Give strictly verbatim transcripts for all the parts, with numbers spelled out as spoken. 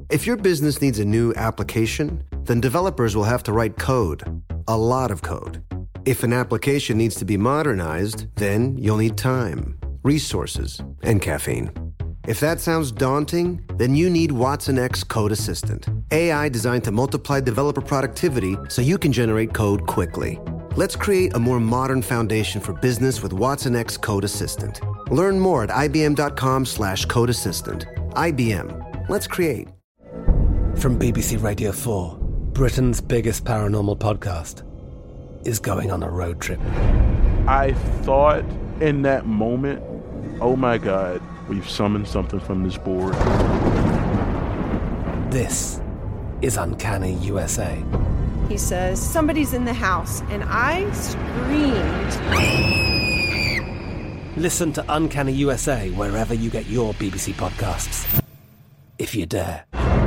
If your business needs a new application, then developers will have to write code, a lot of code. If an application needs to be modernized, then you'll need time, resources, and caffeine. If that sounds daunting, then you need Watson X Code Assistant, A I designed to multiply developer productivity so you can generate code quickly. Let's create a more modern foundation for business with Watson X Code Assistant. Learn more at ibm.com slash code assistant. I B M. Let's create. From B B C Radio four, Britain's biggest paranormal podcast is going on a road trip. I thought in that moment, oh my God, we've summoned something from this board. This is Uncanny U S A. He says, somebody's in the house, and I screamed. Listen to Uncanny U S A wherever you get your B B C podcasts, if you dare.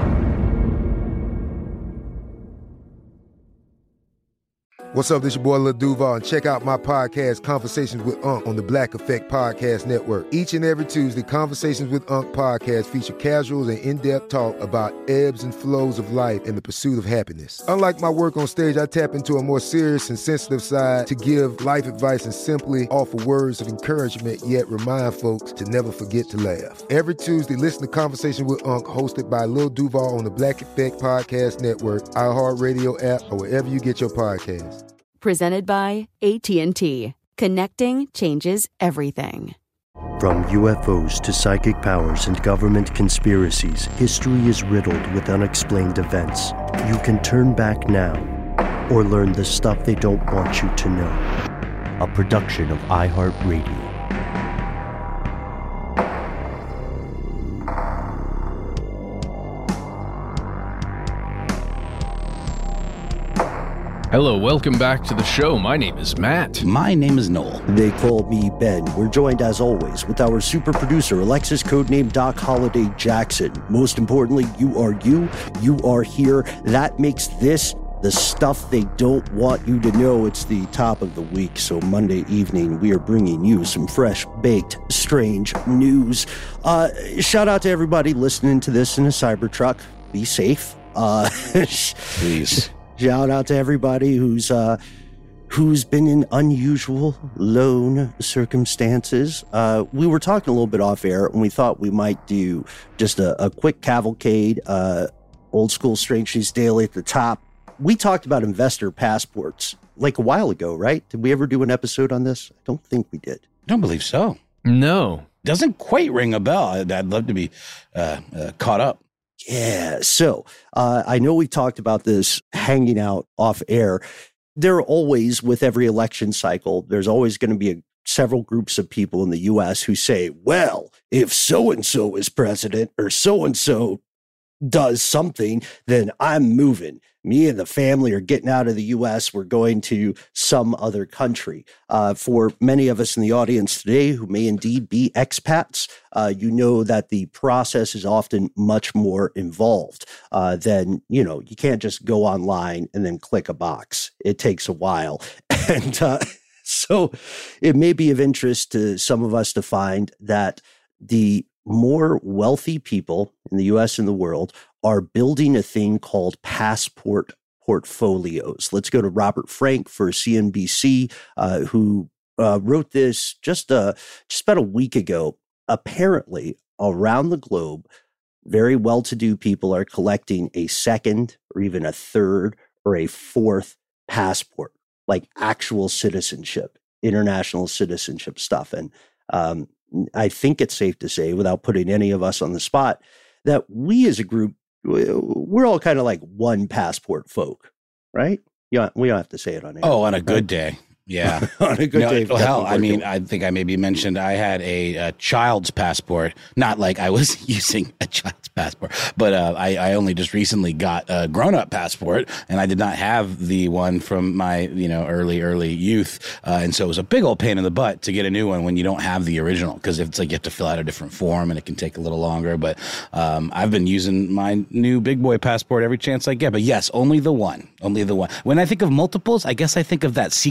What's up, this your boy Lil Duval, and check out my podcast, Conversations with Unc, on the Black Effect Podcast Network. Each and every Tuesday, Conversations with Unc podcast feature casuals and in-depth talk about ebbs and flows of life and the pursuit of happiness. Unlike my work on stage, I tap into a more serious and sensitive side to give life advice and simply offer words of encouragement, yet remind folks to never forget to laugh. Every Tuesday, listen to Conversations with Unc, hosted by Lil Duval on the Black Effect Podcast Network, iHeartRadio app, or wherever you get your podcasts. Presented by A T and T. Connecting changes everything. From U F Os to psychic powers and government conspiracies, history is riddled with unexplained events. You can turn back now or learn the stuff they don't want you to know. A production of iHeartRadio. Hello, welcome back to the show. My name is Matt. My name is Noel. They call me Ben. We're joined, as always, with our super producer, Alexis, codename Doc Holliday Jackson. Most importantly, you are you. You are here. That makes this the stuff they don't want you to know. It's the top of the week, so Monday evening, we are bringing you some fresh, baked, strange news. Uh, shout out to everybody listening to this in a Cybertruck. Be safe. Uh, Please. Shout out to everybody who's uh, who's been in unusual, lone circumstances. Uh, we were talking a little bit off air, and we thought we might do just a, a quick cavalcade, uh, old school Strange News Daily at the top. We talked about investor passports like a while ago, right? Did we ever do an episode on this? I don't think we did. I don't believe so. No. Doesn't quite ring a bell. I'd, I'd love to be uh, uh, caught up. Yeah, so uh, I know we talked about this hanging out off air. There are always, with every election cycle, there's always going to be a, several groups of people in the U S who say, well, if so-and-so is president or so-and-so does something, then I'm moving. Me and the family are getting out of the U S. We're going to some other country. Uh, for many of us in the audience today who may indeed be expats, uh, you know that the process is often much more involved uh, than, you know, you can't just go online and then click a box. It takes a while. And uh, so it may be of interest to some of us to find that the more wealthy people in the U S and the world are building a thing called passport portfolios. Let's go to Robert Frank for C N B C, uh, who uh, wrote this just, uh, just about a week ago. Apparently, around the globe, very well-to-do people are collecting a second or even a third or a fourth passport, like actual citizenship, international citizenship stuff. And um, I think it's safe to say, without putting any of us on the spot, that we as a group, we're all kind of like one passport folk, right? Yeah, we don't have to say it on air. Oh, on a good day. Yeah. On a good no, day. Well, hell, I mean, I think I maybe mentioned I had a, a child's passport, not like I was using a child's passport, but uh, I, I only just recently got a grown-up passport, and I did not have the one from my, you know, early, early youth. Uh, and so it was a big old pain in the butt to get a new one when you don't have the original, because it's like you have to fill out a different form and it can take a little longer. But um, I've been using my new big boy passport every chance I get. But yes, only the one, only the one. When I think of multiples, I guess I think of that secret hidden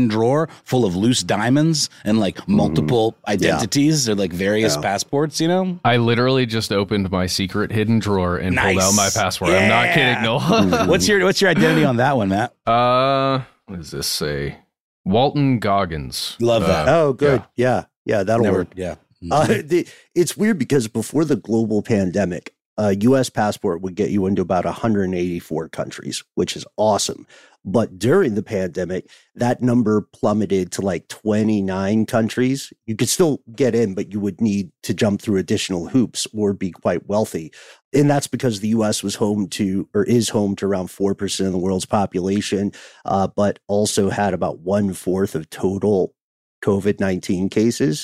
hidden drawer full of loose diamonds and like multiple mm-hmm. identities yeah. or like various yeah. passports, you know? I literally just opened my secret hidden drawer and nice. pulled out my passport. Yeah. I'm not kidding, no. what's your what's your identity on that one, Matt? Uh, what does this say? Walton Goggins. Love that. Uh, oh, good. Yeah. Yeah, yeah that'll Never, work. Yeah. Mm-hmm. Uh, the, it's weird because before the global pandemic, a U S passport would get you into about one hundred eighty-four countries, which is awesome. But during the pandemic, that number plummeted to like twenty-nine countries. You could still get in, but you would need to jump through additional hoops or be quite wealthy. And that's because the U S was home to, or is home to around four percent of the world's population, uh, but also had about one fourth of total COVID nineteen cases.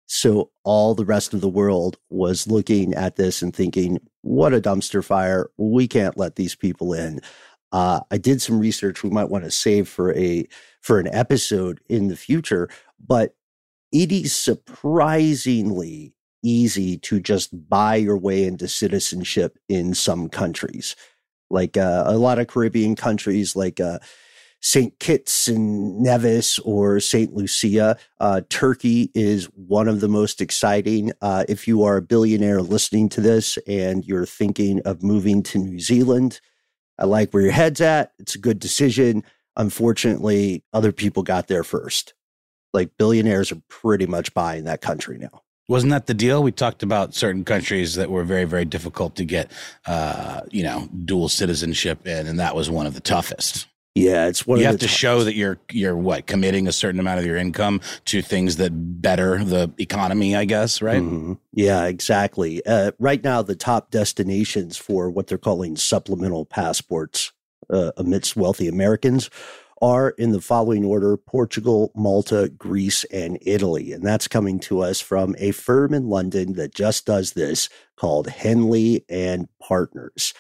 So all the rest of the world was looking at this and thinking, what a dumpster fire. We can't let these people in. Uh, I did some research we might want to save for a for an episode in the future, but it is surprisingly easy to just buy your way into citizenship in some countries. Like uh, a lot of Caribbean countries like uh, Saint Kitts and Nevis or Saint Lucia. Uh, Turkey is one of the most exciting. Uh, if you are a billionaire listening to this and you're thinking of moving to New Zealand, I like where your head's at. It's a good decision. Unfortunately, other people got there first. Like billionaires are pretty much buying that country now. Wasn't that the deal? We talked about certain countries that were very, very difficult to get, uh, you know, dual citizenship in, and that was one of the toughest. Yeah, it's one. You of have the to toughest. show that you're you're what committing a certain amount of your income to things that better the economy, I guess, right? Mm-hmm. Yeah, exactly. Uh, right now, the top destinations for what they're calling supplemental passports uh, amidst wealthy Americans are in the following order: Portugal, Malta, Greece, and Italy. And that's coming to us from a firm in London that just does this called Henley and Partners.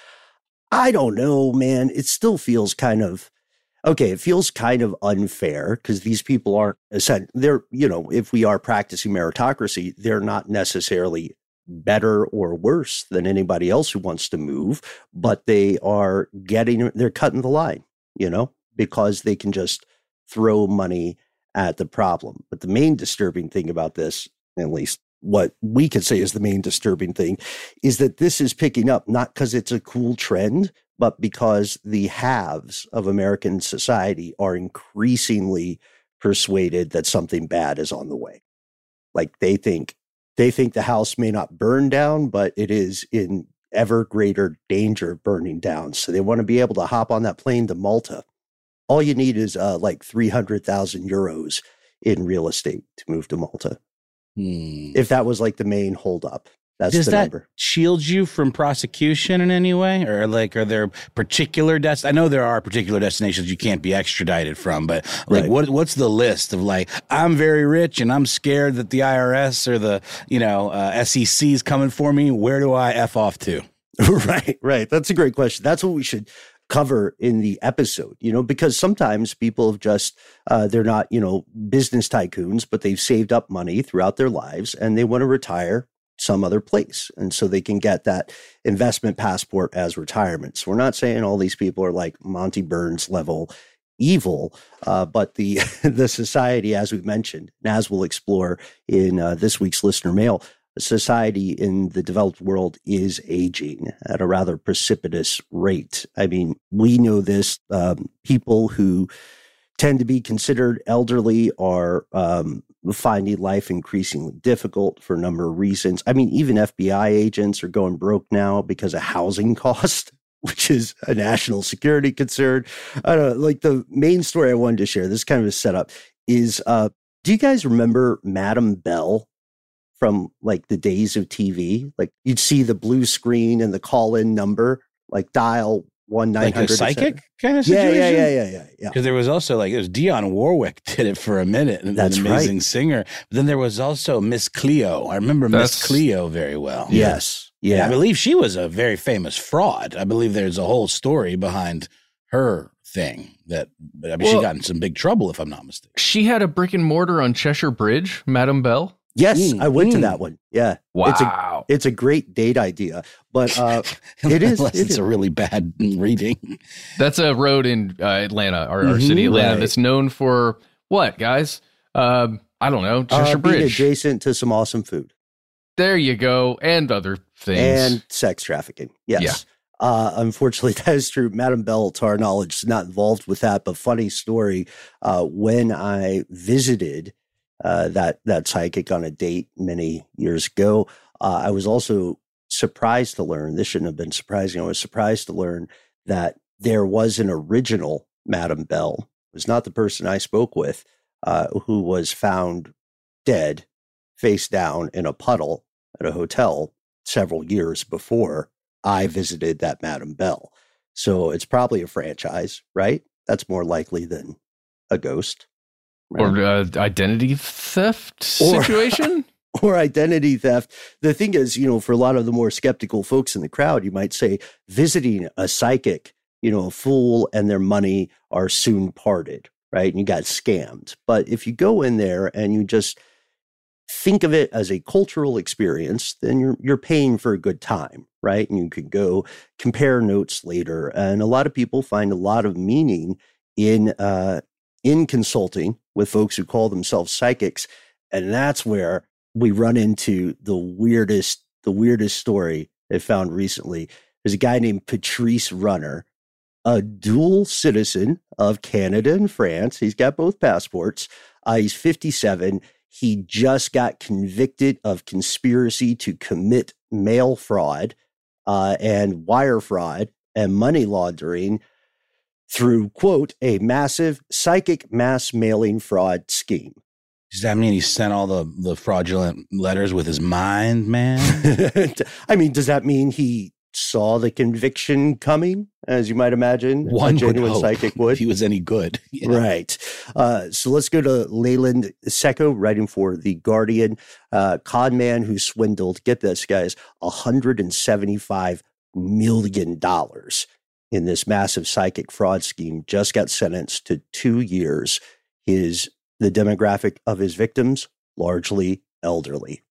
I don't know, man. It still feels kind of Okay, it feels kind of unfair because these people aren't, they're, you know, if we are practicing meritocracy, they're not necessarily better or worse than anybody else who wants to move, but they are getting, they're cutting the line, you know, because they can just throw money at the problem. But the main disturbing thing about this, at least what we could say is the main disturbing thing, is that this is picking up not because it's a cool trend, but because the haves of American society are increasingly persuaded that something bad is on the way. Like they think, they think the house may not burn down, but it is in ever greater danger of burning down. So they want to be able to hop on that plane to Malta. All you need is uh, like three hundred thousand euros in real estate to move to Malta. Hmm. If that was like the main holdup. That's Does the that number. shield you from prosecution in any way? Or like, are there particular dest? I know there are particular destinations you can't be extradited from, but like, Right. what what's the list of like, I'm very rich and I'm scared that the I R S or the, you know, uh, S E C is coming for me. Where do I F off to? Right, right. That's a great question. That's what we should cover in the episode, you know, because sometimes people have just, uh, they're not, you know, business tycoons, but they've saved up money throughout their lives and they want to retire some other place. And so they can get that investment passport as retirement. So we're not saying all these people are like Monty Burns level evil, uh, but the the society, as we've mentioned, and as we'll explore in uh, this week's listener mail, society in the developed world is aging at a rather precipitous rate. I mean, we know this. Um, people who tend to be considered elderly are um, finding life increasingly difficult for a number of reasons. I mean, even F B I agents are going broke now because of housing cost, which is a national security concern. I don't know, like the main story I wanted to share, this is kind of a setup, is uh, do you guys remember Madam Bell from like the days of T V? Like you'd see the blue screen and the call-in number, like dial one nine hundred. Like a psychic kind of Yeah, situation? yeah, yeah, yeah, yeah, yeah. Because there was also like, it was Dionne Warwick did it for a minute. And That's an amazing right. singer. But then there was also Miss Cleo. I remember Miss That's- Cleo very well. Yes. I Yeah. believe she was a very famous fraud. I believe there's a whole story behind her thing that, I mean, Well- she got in some big trouble if I'm not mistaken. She had a brick and mortar on Cheshire Bridge, Madam Bell. Yes, Mm, I went to mm. that one. Yeah. Wow. It's a, it's a great date idea, but uh, it is. Unless it it's is. a really bad reading. That's a road in uh, Atlanta, our, our city, Mhm, Atlanta, right. that's known for What, guys? Um, I don't know. Cheshire uh, being Bridge. adjacent to some awesome food. There you go. And other things. And sex trafficking. Yes. Yeah. Uh, unfortunately, that is true. Madam Bell, to our knowledge, is not involved with that. But funny story, uh, when I visited uh, that that psychic on a date many years ago, uh, I was also surprised to learn, this shouldn't have been surprising, I was surprised to learn that there was an original Madam Bell. It was not the person I spoke with, uh, who was found dead, face down in a puddle at a hotel several years before I visited that Madam Bell. So it's probably a franchise, right? That's more likely than a ghost. Right? Or uh, identity theft situation? Or, or identity theft. The thing is, you know, for a lot of the more skeptical folks in the crowd, you might say visiting a psychic, you know, a fool and their money are soon parted, right? And you got scammed. But if you go in there and you just think of it as a cultural experience, then you're you're paying for a good time, right? And you could go compare notes later. And a lot of people find a lot of meaning in uh, in consulting with folks who call themselves psychics, and that's where we run into the weirdest the weirdest story I found recently. There's a guy named Patrice Runner, a dual citizen of Canada and France. He's got both passports. Uh, he's fifty-seven. He just got convicted of conspiracy to commit mail fraud uh, and wire fraud and money laundering through, quote, a massive psychic mass mailing fraud scheme. Does that mean he sent all the, the fraudulent letters with his mind, man? I mean, does that mean he saw the conviction coming, as you might imagine? One a genuine would psychic would. If he was any good. Yeah. Right. Uh, so let's go to Leyland Secco, writing for The Guardian. Uh, con man who swindled, get this, guys, one hundred seventy-five million dollars in this massive psychic fraud scheme, just got sentenced to two years. His the demographic of his victims, largely elderly.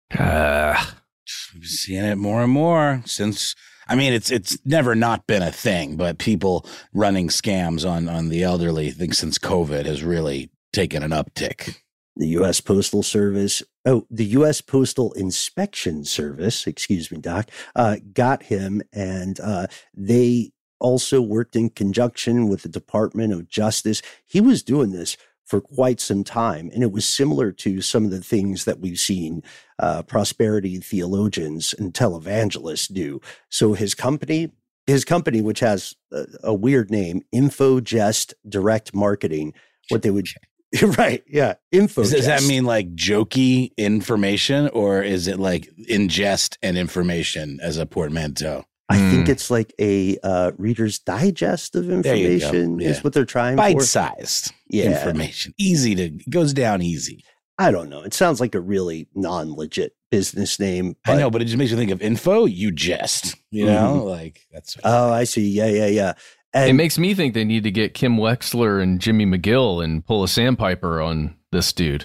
Uh, seeing it more and more since, I mean, it's it's never not been a thing, but people running scams on, on the elderly, I think since COVID has really taken an uptick. The U S Postal Service, oh, the U S Postal Inspection Service, excuse me, Doc, uh, got him, and uh, they also worked in conjunction with the Department of Justice. He was doing this for quite some time, and it was similar to some of the things that we've seen uh, prosperity theologians and televangelists do. So his company, his company, which has a, a weird name, InfoJest Direct Marketing, what they would, right, yeah, InfoJest. Does that mean like jokey information, or is it like ingest and information as a portmanteau? I mm. think it's like a uh, Reader's Digest of information yeah. is what they're trying Bite for. Bite-sized yeah. information. Easy to, goes down easy. I don't know. It sounds like a really non-legit business name. I know, but it just makes you think of info. You jest, you know, mm-hmm. like that's. Oh, I see. Yeah, yeah, yeah. And it makes me think they need to get Kim Wexler and Jimmy McGill and pull a sandpiper on this dude.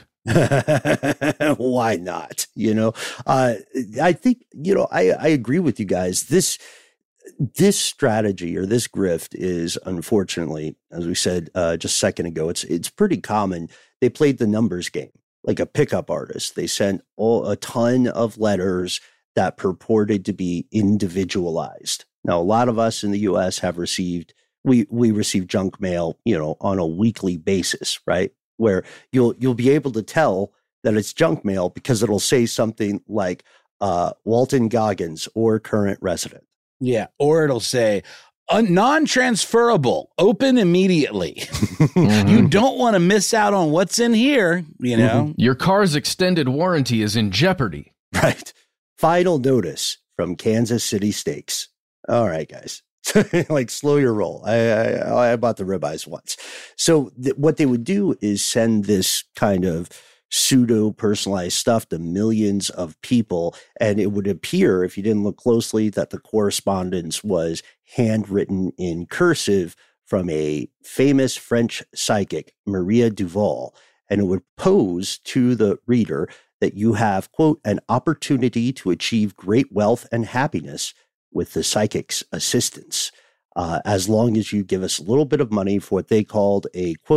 Why not? You know, uh, I think, you know, I, I agree with you guys. This, this strategy or this grift is, unfortunately, as we said uh, just a second ago, it's, it's pretty common. They played the numbers game like a pickup artist. They sent all, a ton of letters that purported to be individualized. Now, a lot of us in the U S have received, we, we receive junk mail, you know, on a weekly basis, right? Where you'll you'll be able to tell that it's junk mail because it'll say something like uh, Walton Goggins or current resident. Yeah, or it'll say uh, non-transferable, open immediately. Mm-hmm. You don't want to miss out on what's in here, you know. Mm-hmm. Your car's extended warranty is in jeopardy. Right. Final notice from Kansas City Steaks. All right, guys. Like, slow your roll. I, I, I bought the ribeyes once. So th- what they would do is send this kind of pseudo personalized stuff to millions of people. And it would appear, if you didn't look closely, that the correspondence was handwritten in cursive from a famous French psychic, Maria Duval. And it would pose to the reader that you have, quote, an opportunity to achieve great wealth and happiness with the psychic's assistance, uh, as long as you give us a little bit of money for what they called a, quote,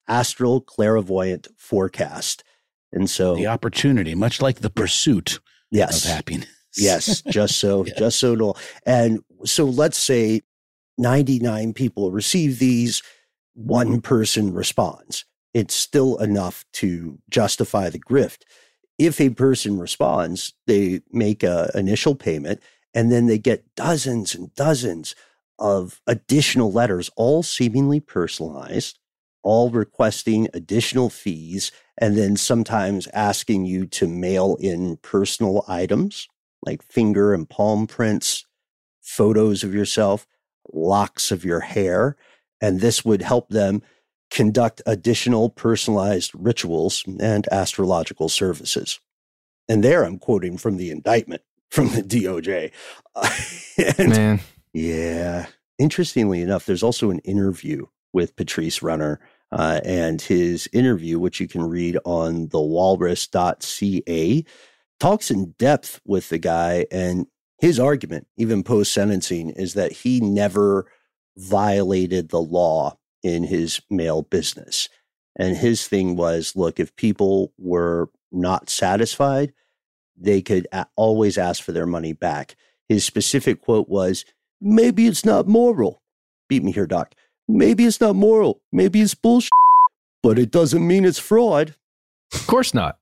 astral clairvoyant forecast. And so the opportunity, much like the pursuit yes, of happiness. yes, just so, yeah. just so. No. And so let's say ninety-nine people receive these, one person responds. It's still enough to justify the grift. If a person responds, they make an initial payment, and then they get dozens and dozens of additional letters, all seemingly personalized, all requesting additional fees, and then sometimes asking you to mail in personal items like finger and palm prints, photos of yourself, locks of your hair. And this would help them conduct additional personalized rituals and astrological services. And there I'm quoting from the indictment from the D O J. Uh, and Man. Yeah. Interestingly enough, there's also an interview with Patrice Renner, uh, and his interview, which you can read on the walrus dot c a, talks in depth with the guy. And his argument, even post-sentencing, is that he never violated the law in his mail business. And his thing was, look, if people were not satisfied, they could a- always ask for their money back. His specific quote was, maybe it's not moral. Beat me here, Doc. Maybe it's not moral. Maybe it's bullshit, but it doesn't mean it's fraud. Of course not.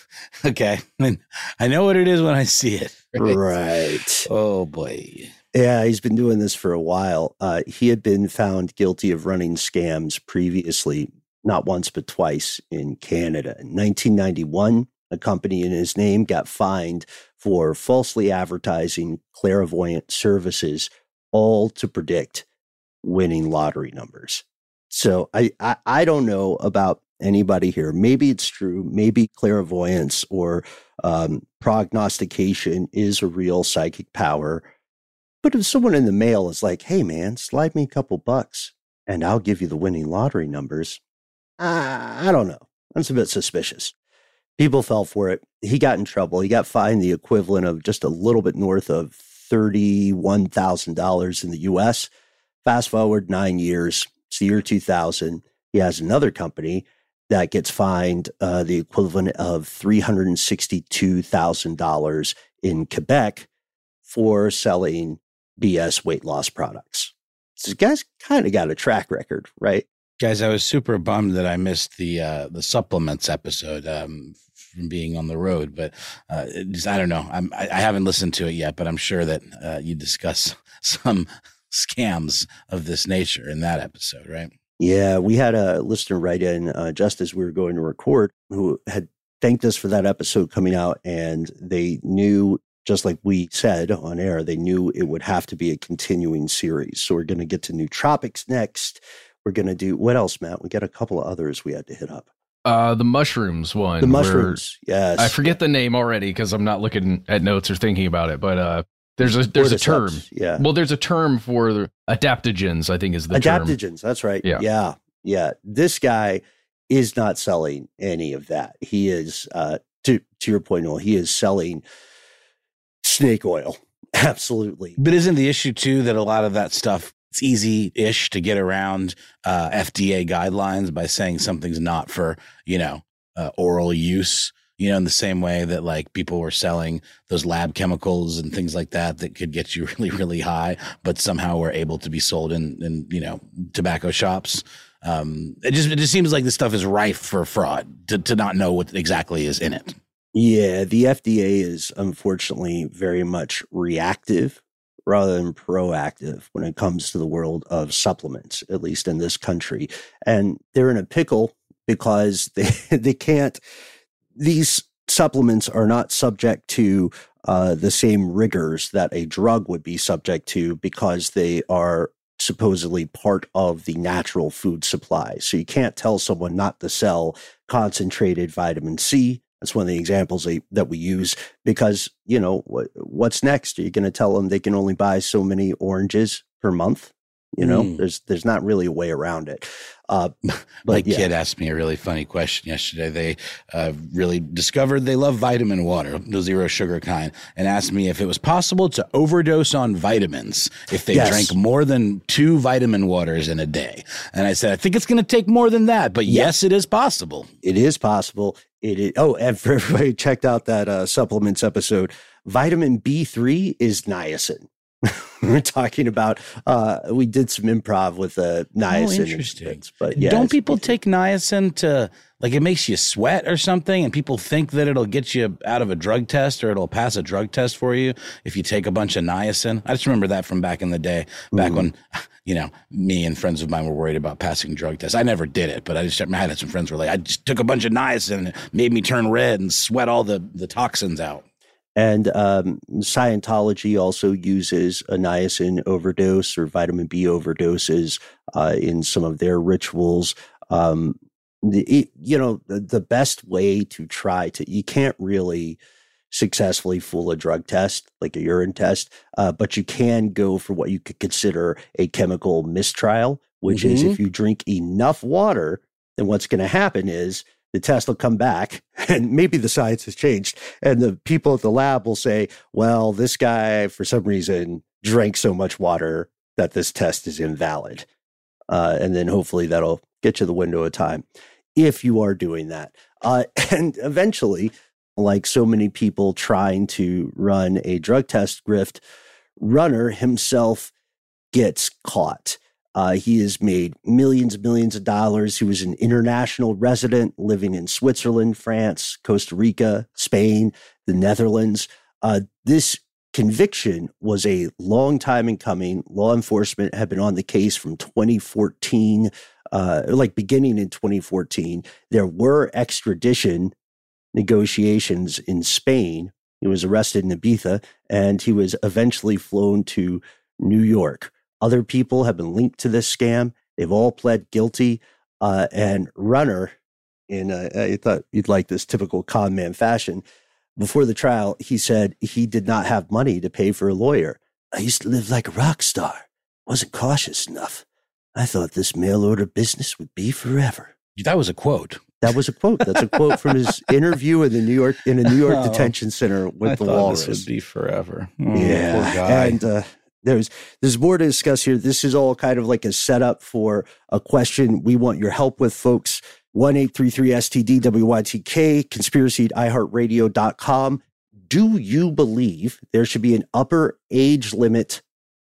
Okay. I mean, I know what it is when I see it. Right. right. Oh, boy. Yeah, he's been doing this for a while. Uh, he had been found guilty of running scams previously, not once, but twice in Canada. In nineteen ninety-one, a company in his name got fined for falsely advertising clairvoyant services, all to predict winning lottery numbers. So I, I, I don't know about anybody here. Maybe it's true. Maybe clairvoyance or um, prognostication is a real psychic power. But if someone in the mail is like, hey, man, slide me a couple bucks and I'll give you the winning lottery numbers, uh, I don't know. That's a bit suspicious. People fell for it. He got in trouble. He got fined the equivalent of just a little bit north of thirty-one thousand dollars in the U S. Fast forward nine years. It's the year two thousand. He has another company that gets fined uh, the equivalent of three hundred sixty-two thousand dollars in Quebec for selling B S weight loss products. So the guy's kind of got a track record, right? Guys, I was super bummed that I missed the uh, the supplements episode um, from being on the road, but uh, just, I don't know. I'm, I, I haven't listened to it yet, but I'm sure that uh, you discuss some scams of this nature in that episode, right? Yeah, we had a listener write in uh, just as we were going to record who had thanked us for that episode coming out, and they knew, just like we said on air, they knew it would have to be a continuing series. So we're going to get to nootropics next. We're going to do, what else, Matt? We got a couple of others we had to hit up. Uh, the mushrooms one. The mushrooms, yes. I forget the name already because I'm not looking at notes or thinking about it, but uh, there's a there's a term. Yeah. Well, there's a term for adaptogens, I think is the adaptogens, term. Adaptogens, that's right. Yeah. Yeah. Yeah. This guy is not selling any of that. He is, uh, to, to your point, Noel, he is selling snake oil. Absolutely. But isn't the issue too that a lot of that stuff, it's easy-ish to get around uh, F D A guidelines by saying something's not for, you know, uh, oral use, you know, in the same way that like people were selling those lab chemicals and things like that that could get you really, really high, but somehow were able to be sold in, in you know, tobacco shops. Um, it just it just seems like this stuff is rife for fraud to, to not know what exactly is in it. Yeah, the F D A is unfortunately very much reactive rather than proactive when it comes to the world of supplements, at least in this country. And they're in a pickle because they they can't, these supplements are not subject to uh, the same rigors that a drug would be subject to because they are supposedly part of the natural food supply. So you can't tell someone not to sell concentrated vitamin C. That's one of the examples they, that we use because, you know, what, what's next? Are you going to tell them they can only buy so many oranges per month? You know, Mm. there's there's not really a way around it. Uh, but My yeah. kid asked me a really funny question yesterday. They uh, really discovered they love vitamin water, the zero sugar kind, and asked me if it was possible to overdose on vitamins if they Yes. drank more than two vitamin waters in a day. And I said, I think it's going to take more than that, but Yeah. yes, it is possible. It is possible. It is. Oh, and for everybody who checked out that uh, supplements episode, vitamin B three is niacin. We're talking about, uh, we did some improv with uh, niacin. Oh, interesting. And, but yeah, Don't it's- people take niacin to, like, it makes you sweat or something, and people think that it'll get you out of a drug test or it'll pass a drug test for you if you take a bunch of niacin? I just remember that from back in the day, back mm. when, you know, me and friends of mine were worried about passing drug tests. I never did it, but I just I had some friends who were like, I just took a bunch of niacin and it made me turn red and sweat all the, the toxins out. And um, Scientology also uses a niacin overdose or vitamin B overdoses uh, in some of their rituals. Um, the, it, you know, the, the best way to try to, you can't really successfully fool a drug test, like a urine test, uh, but you can go for what you could consider a chemical mistrial, which mm-hmm. is if you drink enough water, then what's going to happen is the test will come back and maybe the science has changed. And the people at the lab will say, well, this guy, for some reason, drank so much water that this test is invalid. Uh, and then hopefully that'll get you the window of time if you are doing that. Uh, and eventually, like so many people trying to run a drug test grift, Runner himself gets caught. Uh, he has made millions and millions of dollars. He was an international resident living in Switzerland, France, Costa Rica, Spain, the Netherlands. Uh, this conviction was a long time in coming. Law enforcement had been on the case from twenty fourteen, uh, like beginning in twenty fourteen. There were extradition negotiations in Spain. He was arrested in Ibiza, and he was eventually flown to New York. Other people have been linked to this scam. They've all pled guilty. Uh, and Runner, in a, I thought you'd like this typical con man fashion, before the trial, he said he did not have money to pay for a lawyer. I used to live like a rock star. Wasn't cautious enough. I thought this mail order business would be forever. That was a quote. That was a quote. That's a quote from his interview in the New York in a New York oh, detention center with I the thought walrus. This would be forever. Oh, yeah, poor guy. and uh, there's there's more to discuss here. This is all kind of like a setup for a question we want your help with, folks. one eight three three S T D W Y T K, conspiracy at i heart radio dot com. Do you believe there should be an upper age limit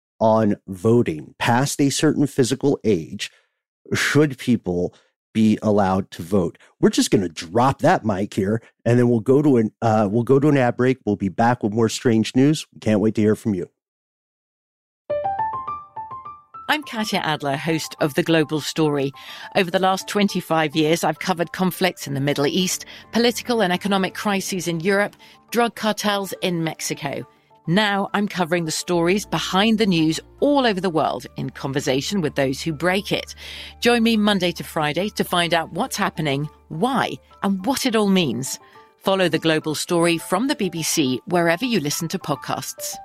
on voting? Past a certain physical age, should people be allowed to vote? We're just going to drop that mic here, and then we'll go to an uh, we'll go to an ad break. We'll be back with more strange news. We can't wait to hear from you. I'm Katya Adler, host of The Global Story. Over the last twenty-five years, I've covered conflicts in the Middle East, political and economic crises in Europe, drug cartels in Mexico. Now I'm covering the stories behind the news all over the world in conversation with those who break it. Join me Monday to Friday to find out what's happening, why, and what it all means. Follow The Global Story from the B B C wherever you listen to podcasts.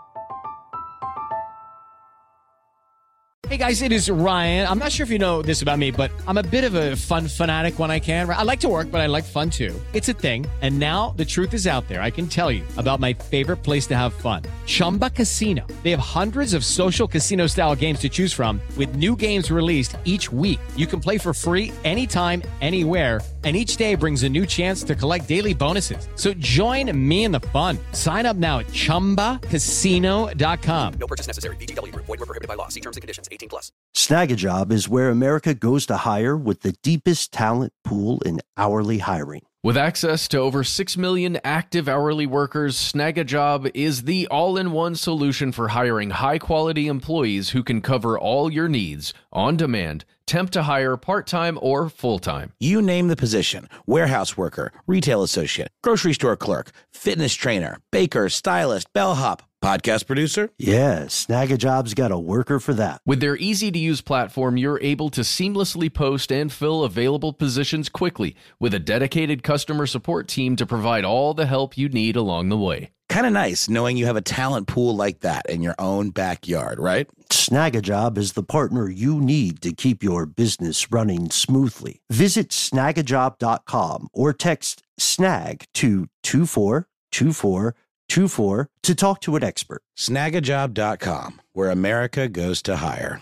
Hey guys, it is Ryan. I'm not sure if you know this about me, but I'm a bit of a fun fanatic when I can. I like to work, but I like fun too. It's a thing. And now the truth is out there. I can tell you about my favorite place to have fun. Chumba Casino. They have hundreds of social casino style games to choose from with new games released each week. You can play for free anytime, anywhere. And each day brings a new chance to collect daily bonuses. So join me in the fun. Sign up now at chumba casino dot com. No purchase necessary. V G W. Void where prohibited by law. See terms and conditions. eighteen plus. Snag a Job is where America goes to hire with the deepest talent pool in hourly hiring. With access to over six million active hourly workers, Snag a Job is the all-in-one solution for hiring high-quality employees who can cover all your needs on demand, temp to hire, part-time or full-time. You name the position: warehouse worker, retail associate, grocery store clerk, fitness trainer, baker, stylist, bellhop, podcast producer. Yeah, Snag a Job's got a worker for that. With their easy-to-use platform, you're able to seamlessly post and fill available positions quickly with a dedicated customer support team to provide all the help you need along the way. kind of nice knowing you have a talent pool like that in your own backyard, right? Snagajob is the partner you need to keep your business running smoothly. Visit snagajob dot com or text snag to two four two four two four to talk to an expert. snagajob dot com, where America goes to hire.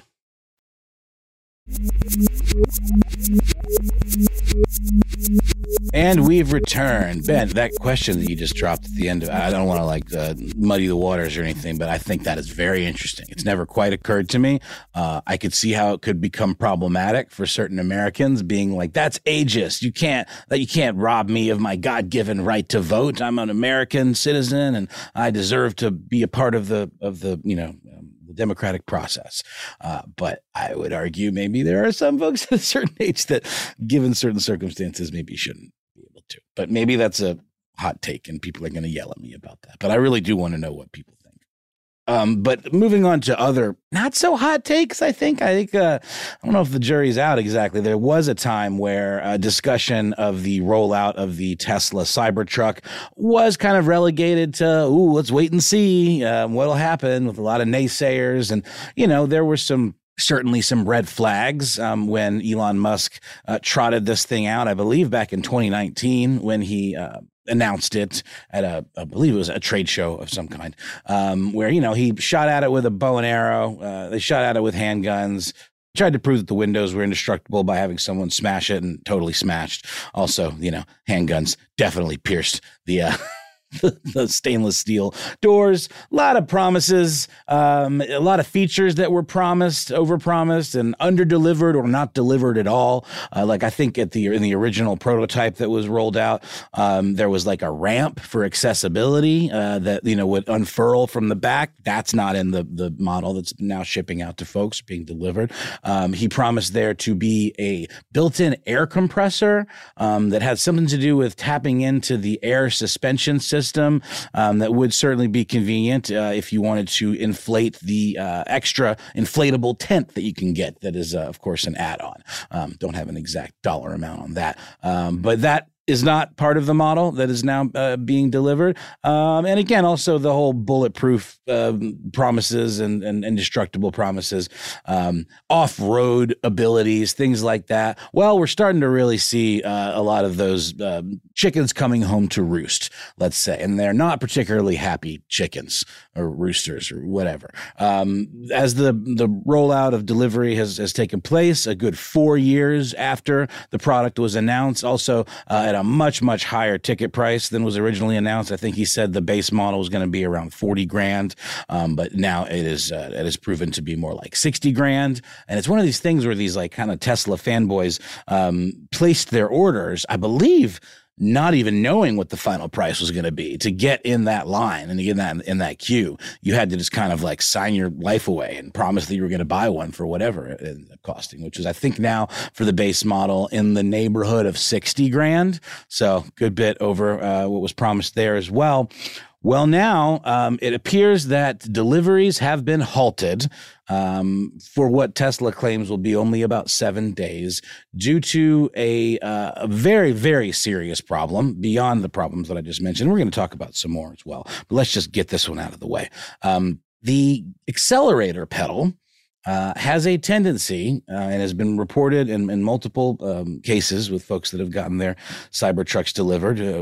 And we've returned. Ben, that question that you just dropped at the end of, I don't want to like uh, muddy the waters or anything, but I think that is very interesting. It's never quite occurred to me. Uh, I could see how it could become problematic for certain Americans being like, that's ageist. You can't, that you can't rob me of my God-given right to vote. I'm an American citizen and I deserve to be a part of the, of the, you know, um, the democratic process. Uh, but I would argue maybe there are some folks at a certain age that, given certain circumstances, maybe shouldn't be able to. But maybe that's a hot take and people are going to yell at me about that. But I really do want to know what people think. Um, but moving on to other not so hot takes, I think, I think, uh, I don't know if the jury's out exactly. There was a time where a discussion of the rollout of the Tesla Cybertruck was kind of relegated to, ooh, let's wait and see um, what'll happen, with a lot of naysayers. And, you know, there were some certainly some red flags um, when Elon Musk uh, trotted this thing out, I believe back in twenty nineteen when he uh, announced it at a, I believe it was a trade show of some kind, um, where, you know, he shot at it with a bow and arrow. Uh, they shot at it with handguns, tried to prove that the windows were indestructible by having someone smash it, and totally smashed. Also, you know, handguns definitely pierced the, uh, The, the stainless steel doors. A lot of promises, um, a lot of features that were promised, overpromised, and underdelivered or not delivered at all. Uh, like I think at the in the original prototype that was rolled out, um, there was like a ramp for accessibility uh, that you know would unfurl from the back. That's not in the the model that's now shipping out to folks, being delivered. Um, he promised there to be a built-in air compressor um, that had something to do with tapping into the air suspension system. System um, that would certainly be convenient uh, if you wanted to inflate the uh, extra inflatable tent that you can get. That is, uh, of course, an add-on. Um, don't have an exact dollar amount on that, um, but that is not part of the model that is now uh, being delivered. Um, and again, also the whole bulletproof uh, promises and, and indestructible promises, um, off-road abilities, things like that. Well, we're starting to really see uh, a lot of those uh, chickens coming home to roost, let's say. And they're not particularly happy chickens or roosters or whatever. Um, as the, the rollout of delivery has, has taken place, a good four years after the product was announced, also uh, at a much, much higher ticket price than was originally announced. I think he said the base model was going to be around forty grand. Um, but now it is, uh, it has proven to be more like sixty grand. And it's one of these things where these like kind of Tesla fanboys, um, placed their orders, I believe, not even knowing what the final price was going to be. To get in that line and to get in that, in that queue, you had to just kind of like sign your life away and promise that you were going to buy one for whatever it ended up costing, which is, I think now for the base model in the neighborhood of sixty grand. So good bit over uh, what was promised there as well. Well, now um, it appears that deliveries have been halted um, for what Tesla claims will be only about seven days due to a, uh, a very, very serious problem beyond the problems that I just mentioned. We're going to talk about some more as well, but let's just get this one out of the way. Um, the accelerator pedal Uh, has a tendency, uh, and has been reported in, in multiple um, cases with folks that have gotten their Cybertrucks delivered, uh,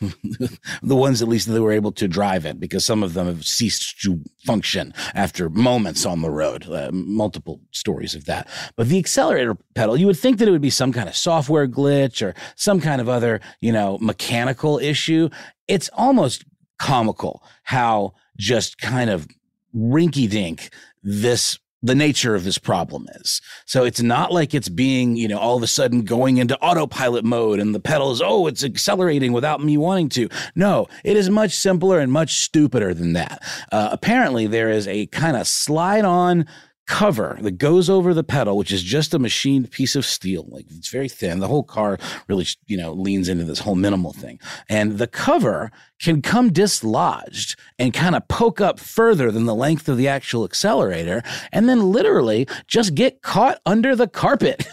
the ones at least that they were able to drive it, because some of them have ceased to function after moments on the road, uh, multiple stories of that. But the accelerator pedal, you would think that it would be some kind of software glitch or some kind of other, you know, mechanical issue. It's almost comical how just kind of rinky-dink this the nature of this problem is. So it's not like it's being, you know, all of a sudden going into autopilot mode and the pedal is, oh, it's accelerating without me wanting to. No, it is much simpler and much stupider than that. Uh, apparently there is a kind of slide on cover that goes over the pedal, which is just a machined piece of steel. Like it's very thin. The whole car really, you know, leans into this whole minimal thing. And the cover can come dislodged and kind of poke up further than the length of the actual accelerator, and then literally just get caught under the carpet.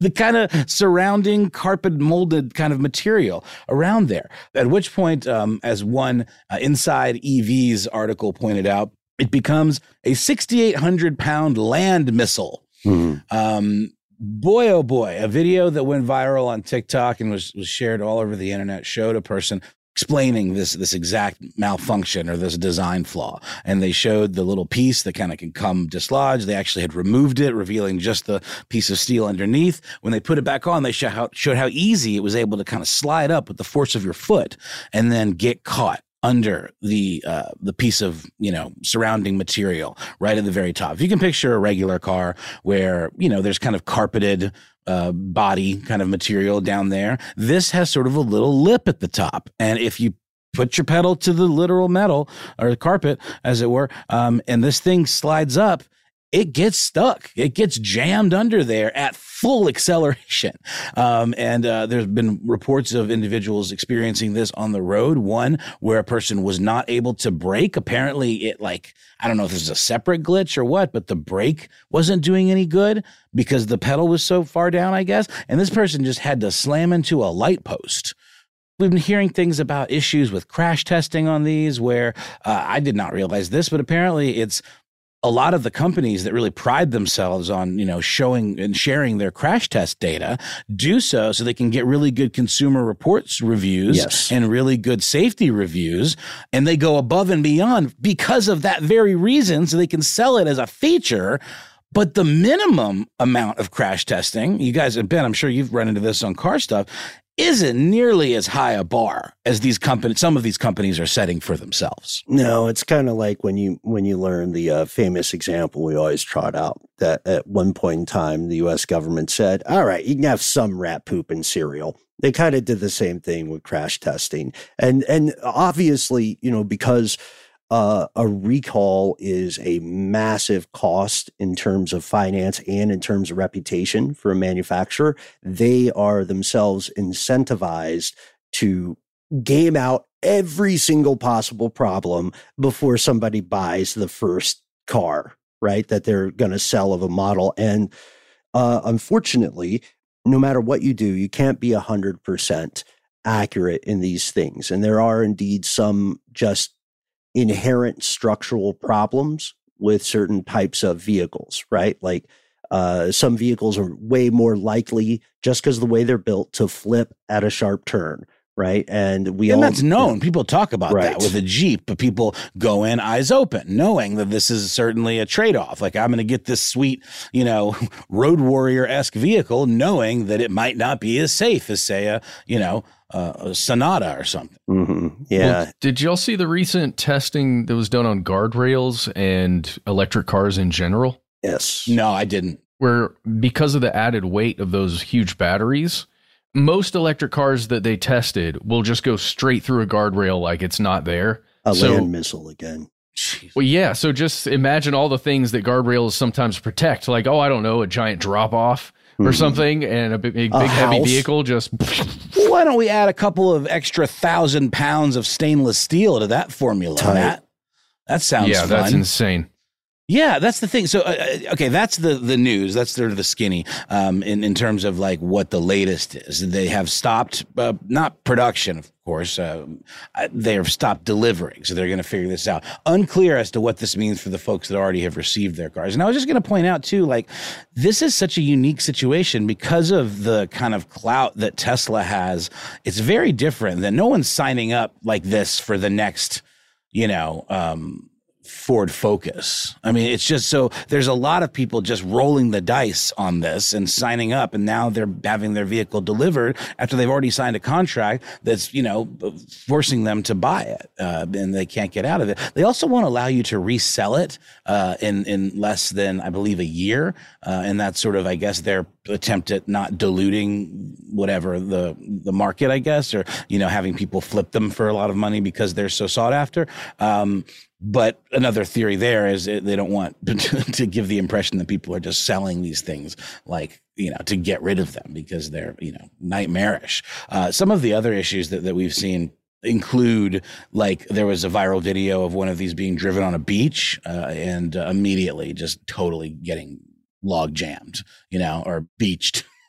the kind of surrounding carpet molded kind of material around there. At which point, um, as one uh, Inside E Vs article pointed out, it becomes a sixty-eight hundred pound land missile. Mm-hmm. Um, boy, oh boy, a video that went viral on TikTok and was, was shared all over the internet showed a person explaining this this exact malfunction or this design flaw. And they showed the little piece that kind of can come dislodged. They actually had removed it, revealing just the piece of steel underneath. When they put it back on, they show how, showed how easy it was able to kind of slide up with the force of your foot and then get caught under the uh, the piece of, you know, surrounding material right at the very top. If you can picture a regular car where, you know, there's kind of carpeted uh, body kind of material down there, this has sort of a little lip at the top. And if you put your pedal to the literal metal or the carpet, as it were, um, and this thing slides up, it gets stuck. It gets jammed under there at full acceleration. Um, and uh, there's been reports of individuals experiencing this on the road. One where a person was not able to brake. Apparently it like, I don't know if this is a separate glitch or what, but the brake wasn't doing any good because the pedal was so far down, I guess. And this person just had to slam into a light post. We've been hearing things about issues with crash testing on these where uh, I did not realize this, but apparently it's a lot of the companies that really pride themselves on, you know, showing and sharing their crash test data do so so they can get really good consumer reports reviews yes. and really good safety reviews. And they go above and beyond because of that very reason so they can sell it as a feature. But the minimum amount of crash testing, you guys have been, I'm sure you've run into this on car stuff, isn't nearly as high a bar as these companies, some of these companies are setting for themselves. No, it's kind of like when you when you learn the uh, famous example we always trot out that at one point in time, the U S government said, all right, you can have some rat poop in cereal. They kind of did the same thing with crash testing. And, and obviously, you know, because Uh, a recall is a massive cost in terms of finance and in terms of reputation for a manufacturer. They are themselves incentivized to game out every single possible problem before somebody buys the first car, right, that they're going to sell of a model. And uh, unfortunately, no matter what you do, you can't be one hundred percent accurate in these things. And there are indeed some just inherent structural problems with certain types of vehicles, right? Like uh, some vehicles are way more likely just because of the way they're built to flip at a sharp turn, right? And we and all, that's known. Yeah. People talk about Right. that with a Jeep, but people go in eyes open, knowing that this is certainly a trade-off. Like I'm going to get this sweet, you know, road warrior-esque vehicle, knowing that it might not be as safe as, say, a, you know, Uh, a Sonata or something. Mm-hmm. Yeah. Well, did y'all see the recent testing that was done on guardrails and electric cars in general? Yes. No, I didn't. Where because of the added weight of those huge batteries, most electric cars that they tested will just go straight through a guardrail like it's not there. A so, land missile again. Well, yeah. So just imagine all the things that guardrails sometimes protect, like, oh, I don't know, a giant drop off. Or mm-hmm. something, and a big, big, big heavy vehicle just. Why don't we add a couple of extra thousand pounds of stainless steel to that formula, Tight. Matt? That sounds yeah, fun. that's insane. Yeah, that's the thing. So, uh, okay, that's the, the news. That's sort of the skinny um, in, in terms of like what the latest is. They have stopped, uh, not production, of course. Uh, they have stopped delivering. So they're going to figure this out. Unclear as to what this means for the folks that already have received their cars. And I was just going to point out, too, like this is such a unique situation because of the kind of clout that Tesla has. It's very different than no one's signing up like this for the next, you know, um, Ford Focus. I mean, it's just so there's a lot of people just rolling the dice on this and signing up, and now they're having their vehicle delivered after they've already signed a contract that's, you know, forcing them to buy it, uh, and they can't get out of it. They also won't allow you to resell it uh, in in less than, I believe, a year, uh, and that's sort of, I guess, their attempt at not diluting whatever the the market, I guess, or, you know, having people flip them for a lot of money because they're so sought after. Um, But another theory there is they don't want to give the impression that people are just selling these things like, you know, to get rid of them because they're, you know, nightmarish. Uh, some of the other issues that, that we've seen include, like, there was a viral video of one of these being driven on a beach uh, and uh, immediately just totally getting log jammed, you know, or beached.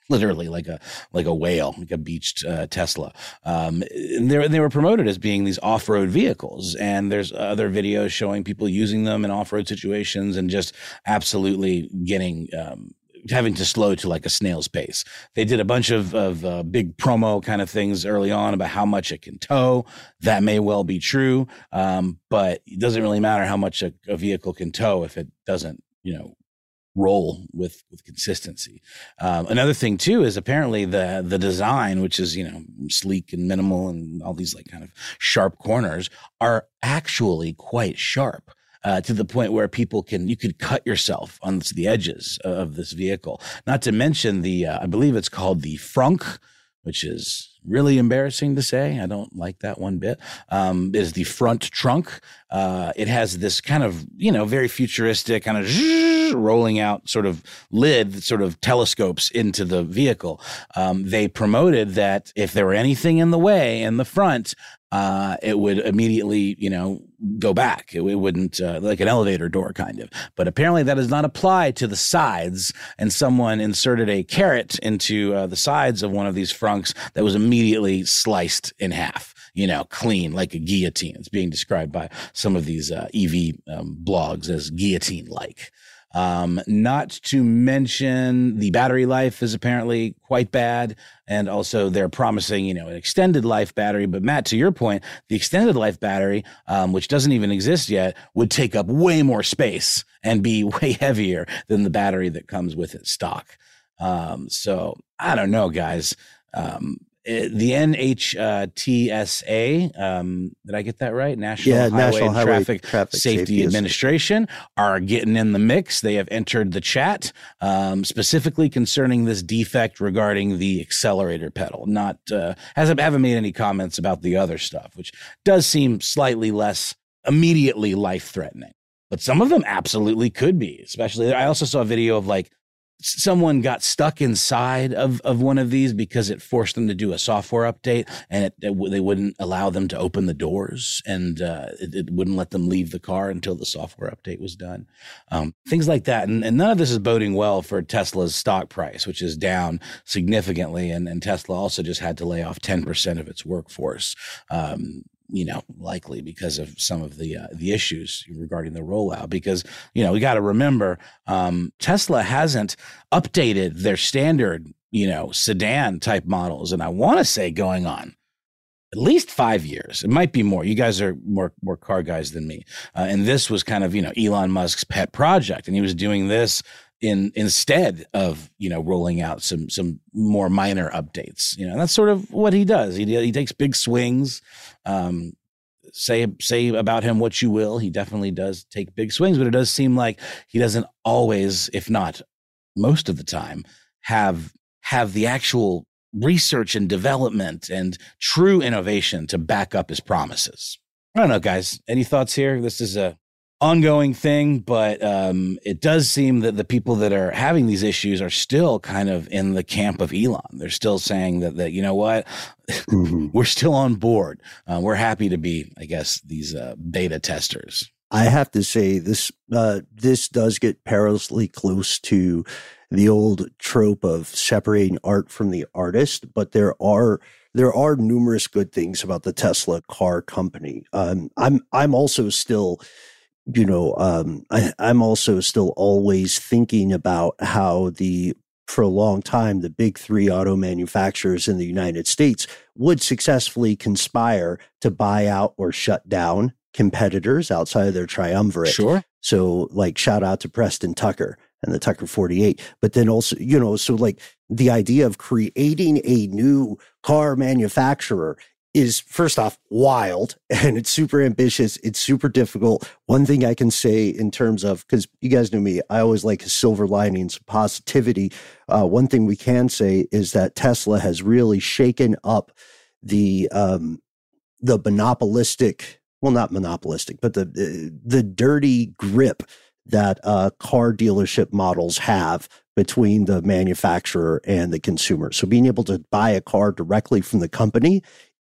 literally like a like a whale, like a beached uh, Tesla. Um, and they they were promoted as being these off-road vehicles, and there's other videos showing people using them in off-road situations and just absolutely getting um, having to slow to like a snail's pace. They did a bunch of of uh, big promo kind of things early on about how much it can tow. That may well be true, um, but it doesn't really matter how much a, a vehicle can tow if it doesn't, you know, roll with with consistency. Um, another thing too is apparently the the design, which is, you know, sleek and minimal and all these like kind of sharp corners, are actually quite sharp. Uh, to the point where people can, you could cut yourself on the edges of this vehicle. Not to mention the, uh, I believe it's called the Frunk, which is really embarrassing to say. I don't like that one bit. Um, is the front trunk. Uh, it has this kind of, you know, very futuristic kind of rolling out sort of lid that sort of telescopes into the vehicle. Um, they promoted that if there were anything in the way in the front, uh, it would immediately, you know, go back. It, it wouldn't, uh, like an elevator door kind of. But apparently that does not apply to the sides. And someone inserted a carrot into uh, the sides of one of these Frunks that was immediately sliced in half, you know, clean, like a guillotine. It's being described by some of these uh, E V um, blogs as guillotine-like. Um, not to mention the battery life is apparently quite bad. And also they're promising, you know, an extended life battery. But Matt, to your point, the extended life battery, um, which doesn't even exist yet, would take up way more space and be way heavier than the battery that comes with it stock. Um, so I don't know, guys. Um, It, the N H T S A, um, did I get that right? National yeah, Highway National and Highway Traffic, Traffic Safety, Safety Administration are getting in the mix. They have entered the chat, um, specifically concerning this defect regarding the accelerator pedal. Not uh, hasn't haven't made any comments about the other stuff, which does seem slightly less immediately life threatening. But some of them absolutely could be. Especially, I also saw a video of like someone got stuck inside of, of one of these because it forced them to do a software update, and it, it, they wouldn't allow them to open the doors, and uh, it, it wouldn't let them leave the car until the software update was done. Um, things like that. And, and none of this is boding well for Tesla's stock price, which is down significantly. And, and Tesla also just had to lay off ten percent of its workforce. Um, you know, likely because of some of the uh, the issues regarding the rollout. Because, you know, we got to remember, um, Tesla hasn't updated their standard, you know, sedan type models. And I want to say going on at least five years. It might be more. You guys are more more car guys than me. Uh, and this was kind of, you know, Elon Musk's pet project. And he was doing this in instead of, you know, rolling out some some more minor updates. You know, that's sort of what he does. He he takes big swings. Um, say say about him what you will. He definitely does take big swings, but it does seem like he doesn't always, if not most of the time, have have the actual research and development and true innovation to back up his promises. I don't know, guys. Any thoughts here? This is a ongoing thing, but um, it does seem that the people that are having these issues are still kind of in the camp of Elon. They're still saying that, that you know what, mm-hmm. we're still on board. Uh, we're happy to be, I guess, these uh, beta testers. I have to say this, uh, this does get perilously close to the old trope of separating art from the artist, but there are there are numerous good things about the Tesla car company. Um, I'm I'm also still You know, um, I, I'm also still always thinking about how the, for a long time, the big three auto manufacturers in the United States would successfully conspire to buy out or shut down competitors outside of their triumvirate. Sure. So like shout out to Preston Tucker and the Tucker forty-eight. But then also, you know, so like the idea of creating a new car manufacturer is first off wild, and it's super ambitious. It's super difficult. One thing I can say in terms of, because you guys know me, I always like silver linings, positivity. Uh, one thing we can say is that Tesla has really shaken up the um, the monopolistic, well, not monopolistic, but the the dirty grip that uh, car dealership models have between the manufacturer and the consumer. So being able to buy a car directly from the company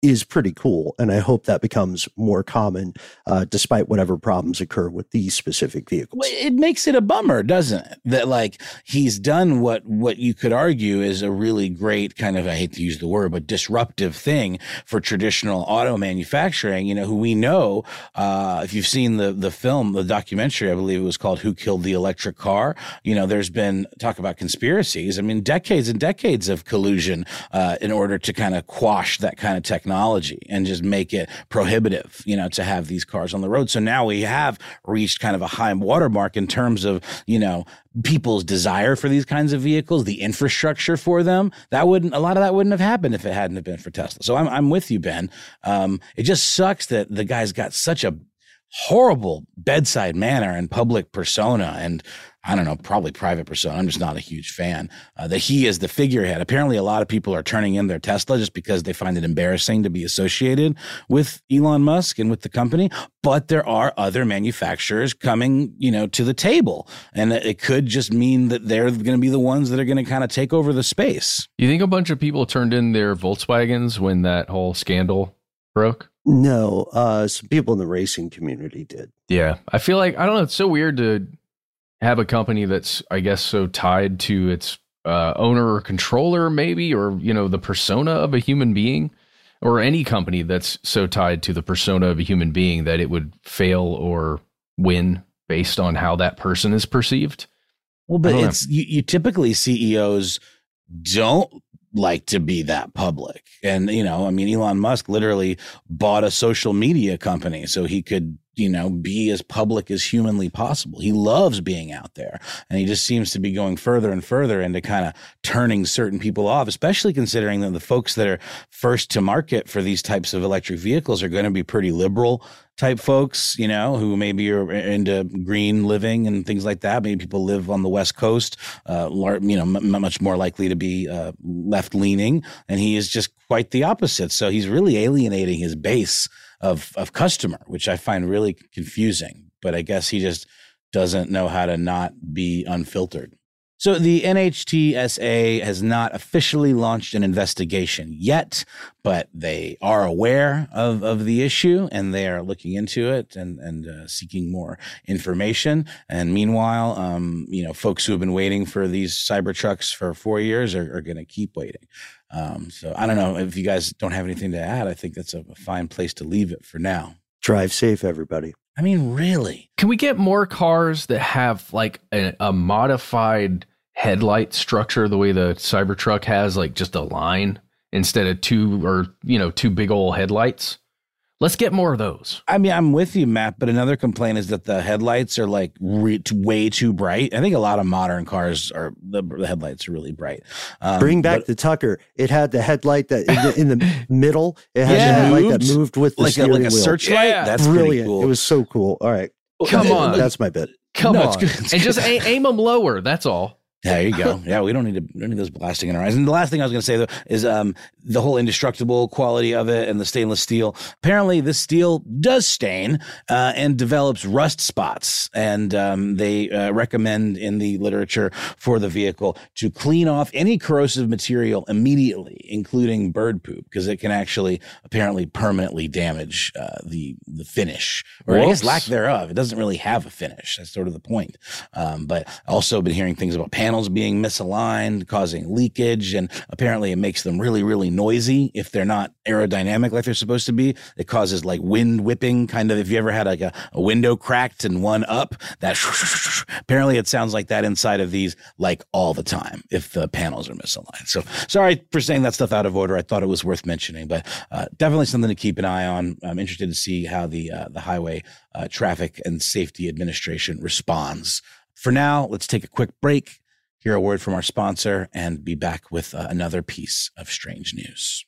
is pretty cool. And I hope that becomes more common, uh, despite whatever problems occur with these specific vehicles. Well, it makes it a bummer, doesn't it? That like he's done what, what you could argue is a really great kind of, I hate to use the word, but disruptive thing for traditional auto manufacturing, you know, who we know, uh, if you've seen the, the film, the documentary, I believe it was called Who Killed the Electric Car? You know, there's been talk about conspiracies. I mean, decades and decades of collusion, uh, in order to kind of quash that kind of technology. Technology and just make it prohibitive, you know, to have these cars on the road. So now we have reached kind of a high watermark in terms of, you know, people's desire for these kinds of vehicles, the infrastructure for them. That wouldn't, a lot of that wouldn't have happened if it hadn't have been for Tesla. So I'm, I'm with you, Ben. Um, it just sucks that the guy's got such a horrible bedside manner and public persona, and I don't know, probably private persona. I'm just not a huge fan, uh, that he is the figurehead. Apparently a lot of people are turning in their Tesla just because they find it embarrassing to be associated with Elon Musk and with the company. But there are other manufacturers coming, you know, to the table, and it could just mean that they're going to be the ones that are going to kind of take over the space. You think a bunch of people turned in their Volkswagens when that whole scandal broke? No, uh, some people in the racing community did. Yeah. I feel like, I don't know, it's so weird to have a company that's, I guess, so tied to its uh, owner or controller, maybe, or, you know, the persona of a human being, or any company that's so tied to the persona of a human being that it would fail or win based on how that person is perceived. Well, but it's, you, you typically C E Os don't like to be that public. And, you know, I mean, Elon Musk literally bought a social media company so he could, you know, be as public as humanly possible. He loves being out there, and he just seems to be going further and further into kind of turning certain people off, especially considering that the folks that are first to market for these types of electric vehicles are going to be pretty liberal type folks, you know, who maybe are into green living and things like that. Maybe people live on the West Coast, uh, you know, m- much more likely to be uh, left leaning. And he is just quite the opposite. So he's really alienating his base of, of customer, which I find really confusing. But I guess he just doesn't know how to not be unfiltered. So the N H T S A has not officially launched an investigation yet, but they are aware of, of the issue, and they are looking into it and, and uh, seeking more information. And meanwhile, um, you know, folks who have been waiting for these Cybertrucks for four years are, are going to keep waiting. Um, so I don't know if you guys don't have anything to add. I think that's a, a fine place to leave it for now. Drive safe, everybody. I mean, really? Can we get more cars that have like a, a modified headlight structure the way the Cybertruck has, like just a line instead of two or, you know, two big old headlights? Let's get more of those. I mean, I'm with you, Matt, but another complaint is that the headlights are like re- way too bright. I think a lot of modern cars are, the, the headlights are really bright. Um, Bring back but, the Tucker. It had the headlight that in the, in the middle. It had yeah, the headlight moved, that moved with the like steering a, like a wheel. searchlight. Yeah. That's brilliant. pretty cool. It was so cool. All right. Come on. That's my bit. Come no, on. it's good. It's and good. just a- aim them lower. That's all. There you go. Yeah, we don't need to we don't need those blasting in our eyes. And the last thing I was going to say, though, is um, the whole indestructible quality of it and the stainless steel. Apparently, this steel does stain uh, and develops rust spots. And um, they uh, recommend in the literature for the vehicle to clean off any corrosive material immediately, including bird poop, because it can actually apparently permanently damage uh, the the finish, or Whoops. I guess lack thereof. It doesn't really have a finish. That's sort of the point. Um, but also been hearing things about panels being misaligned, causing leakage, and apparently it makes them really, really noisy if they're not aerodynamic like they're supposed to be. It causes like wind whipping, kind of. If you ever had like a, a window cracked and one up, that apparently it sounds like that inside of these like all the time if the panels are misaligned. So sorry for saying that stuff out of order. I thought it was worth mentioning, but uh, definitely something to keep an eye on. I'm interested to see how the uh, the Highway uh, Traffic and Safety Administration responds. For now, let's take a quick break, hear a word from our sponsor, and be back with uh, another piece of strange news.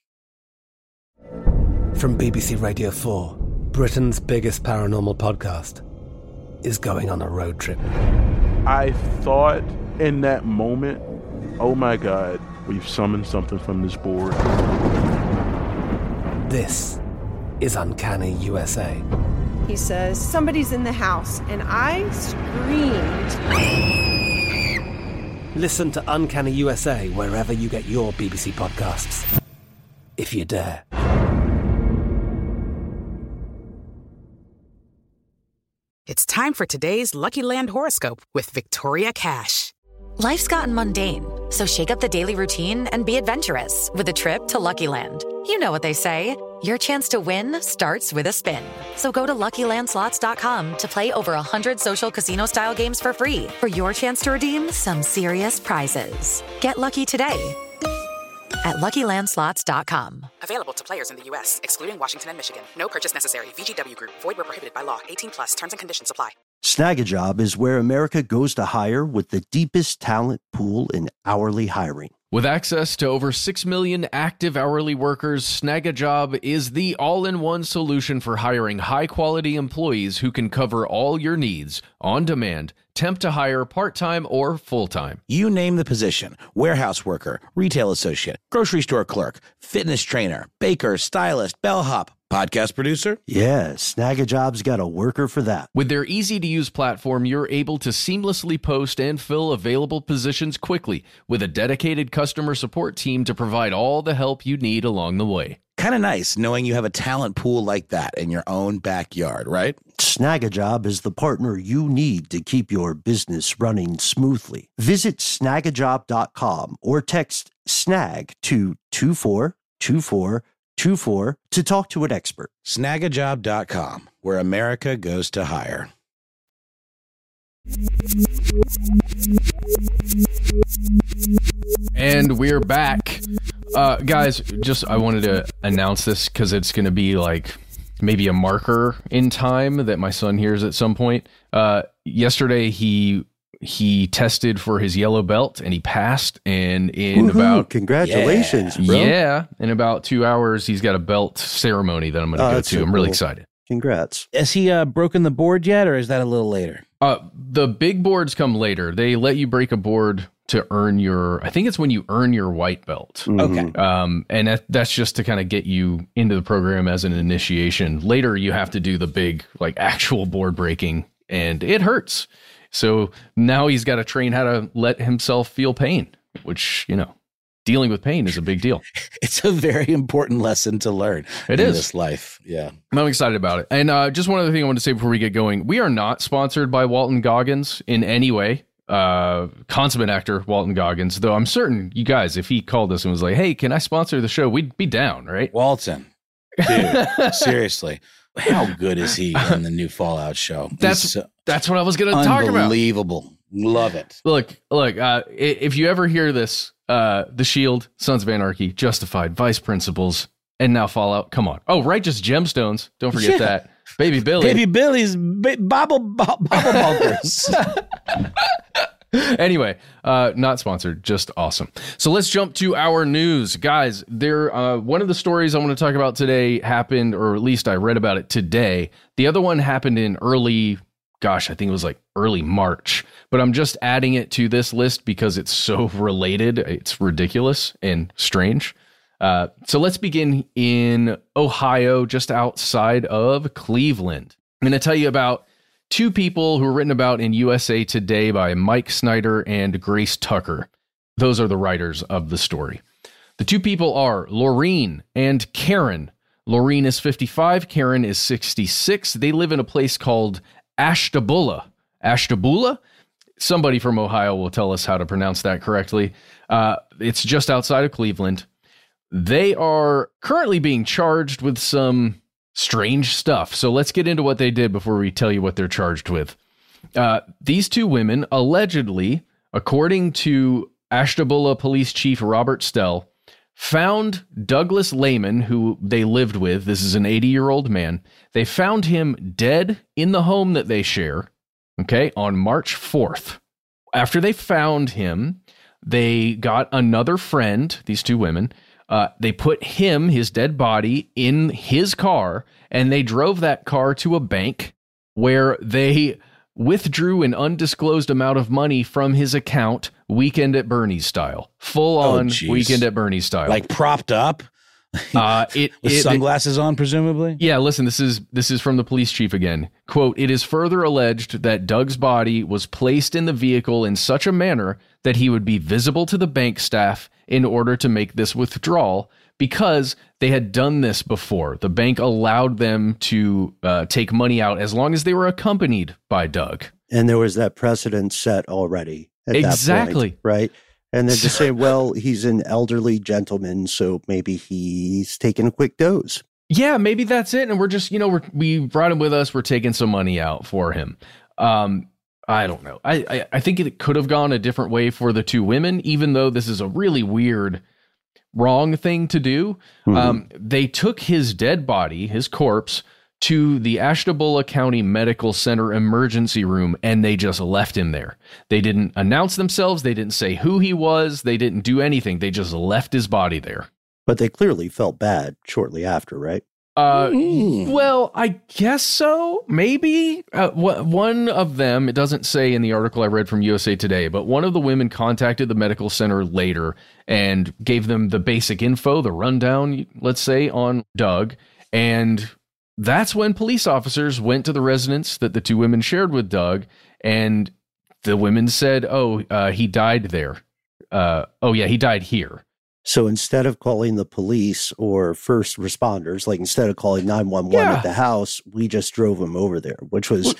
From B B C Radio four, Britain's biggest paranormal podcast is going on a road trip. I thought in that moment, oh my God, we've summoned something from this board. This is Uncanny U S A. He says, somebody's in the house, and I screamed. Listen to Uncanny U S A wherever you get your B B C podcasts, if you dare. Time for today's Lucky Land horoscope with Victoria Cash. Life's gotten mundane, so shake up the daily routine and be adventurous with a trip to Lucky Land. You know what they say, your chance to win starts with a spin. So go to Lucky Land Slots dot com to play over one hundred social casino-style games for free for your chance to redeem some serious prizes. Get lucky today at Lucky Land Slots dot com. Available to players in the U S, excluding Washington and Michigan. No purchase necessary. V G W Group. Void where prohibited by law. eighteen plus. Terms and conditions apply. Snagajob is where America goes to hire with the deepest talent pool in hourly hiring. With access to over six million active hourly workers, Snagajob is the all-in-one solution for hiring high-quality employees who can cover all your needs on demand, temp to hire, part-time or full-time. You name the position: warehouse worker, retail associate, grocery store clerk, fitness trainer, baker, stylist, bellhop, podcast producer. Yeah, Snagajob's got a worker for that. With their easy-to-use platform, you're able to seamlessly post and fill available positions quickly with a dedicated customer support team to provide all the help you need along the way. Kind of nice knowing you have a talent pool like that in your own backyard, right? Snagajob is the partner you need to keep your business running smoothly. Visit snagajob dot com or text snag to two four two four two four to talk to an expert. snagajob dot com, where America goes to hire. And we're back. Uh, guys, just I wanted to announce this because it's going to be like maybe a marker in time that my son hears at some point. Uh, yesterday, he he tested for his yellow belt and he passed. And in Woo-hoo, about congratulations, yeah, bro. Yeah, in about two hours, he's got a belt ceremony that I'm going to Oh, go that's to. so I'm really cool. excited. Congrats. Has he uh, broken the board yet, or is that a little later? Uh, the big boards come later. They let you break a board to earn your, I think it's when you earn your white belt. Okay. Um, and that, that's just to kind of get you into the program as an initiation. Later, you have to do the big, like, actual board breaking, and it hurts. So now he's got to train how to let himself feel pain, which, you know, dealing with pain is a big deal. It's a very important lesson to learn It in is. this life. Yeah. I'm excited about it. And uh, just one other thing I want to say before we get going. We are not sponsored by Walton Goggins in any way. Uh, consummate actor Walton Goggins, though I'm certain you guys, if he called us and was like, hey, can I sponsor the show? We'd be down, right? Walton. Dude, seriously. How good is he in the new Fallout show? He's That's so that's what I was going to talk about. Unbelievable. Love it. Look, look, uh, i- if you ever hear this, uh, The Shield, Sons of Anarchy, Justified, Vice Principals, and now Fallout, come on. Oh, Righteous Gemstones. Don't forget Yeah. that. Baby Billy. Baby Billy's ba- bobble, bo- bobble bunkers. Anyway, uh, not sponsored, just awesome. So let's jump to our news, guys. There, uh, one of the stories I want to talk about today happened, or at least I read about it today. The other one happened in early, gosh, I think it was like early March. But I'm just adding it to this list because it's so related. It's ridiculous and strange. Uh, so let's begin in Ohio, just outside of Cleveland. I'm going to tell you about two people who were written about in U S A Today by Mike Snyder and Grace Tucker. Those are the writers of the story. The two people are Laureen and Karen. Laureen is fifty-five. Karen is sixty-six. They live in a place called Ashtabula. Ashtabula? Somebody from Ohio will tell us how to pronounce that correctly. Uh, it's just outside of Cleveland. They are currently being charged with some strange stuff. So let's get into what they did before we tell you what they're charged with. Uh, these two women allegedly, according to Ashtabula Police Chief Robert Stell, found Douglas Lehman, who they lived with. This is an eighty-year-old man. They found him dead in the home that they share, okay, on March fourth. After they found him, they got another friend, these two women. Uh, they put him, his dead body, in his car, and they drove that car to a bank where they withdrew an undisclosed amount of money from his account, Weekend at Bernie's style. Full on geez. Weekend at Bernie's style. Like propped up uh, it, with it, sunglasses on, presumably. Yeah, listen, this is this is from the police chief again. Quote, "It is further alleged that Doug's body was placed in the vehicle in such a manner that he would be visible to the bank staff in order to make this withdrawal, because they had done this before. The bank allowed them to uh, take money out as long as they were accompanied by Doug. And there was that precedent set already at exactly. that point, right? And then to say, well, he's an elderly gentleman, so maybe he's taking a quick doze. Yeah, maybe that's it. And we're just, you know, we're, we brought him with us. We're taking some money out for him. Um, I don't know. I, I, I think it could have gone a different way for the two women, even though this is a really weird, wrong thing to do. Mm-hmm. Um, they took his dead body, his corpse, to the Ashtabula County Medical Center emergency room, and they just left him there. They didn't announce themselves. They didn't say who he was. They didn't do anything. They just left his body there. But they clearly felt bad shortly after, right? Uh, mm. Well, I guess so. Maybe uh, wh- one of them, it doesn't say in the article I read from U S A Today, but one of the women contacted the medical center later and gave them the basic info, the rundown, let's say, on Doug. And that's when police officers went to the residence that the two women shared with Doug, and the women said, oh, uh, he died there. Uh, oh, yeah, he died here. So instead of calling the police or first responders, like instead of calling nine one one Yeah. at the house, we just drove him over there, which was,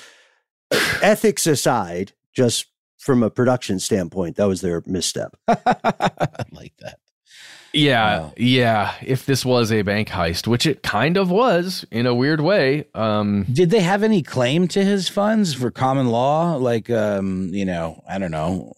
ethics aside, just from a production standpoint, that was their misstep. I like that. Yeah, Wow. yeah. If this was a bank heist, which it kind of was in a weird way. Um, Did they have any claim to his funds for common law? Like, um, you know, I don't know.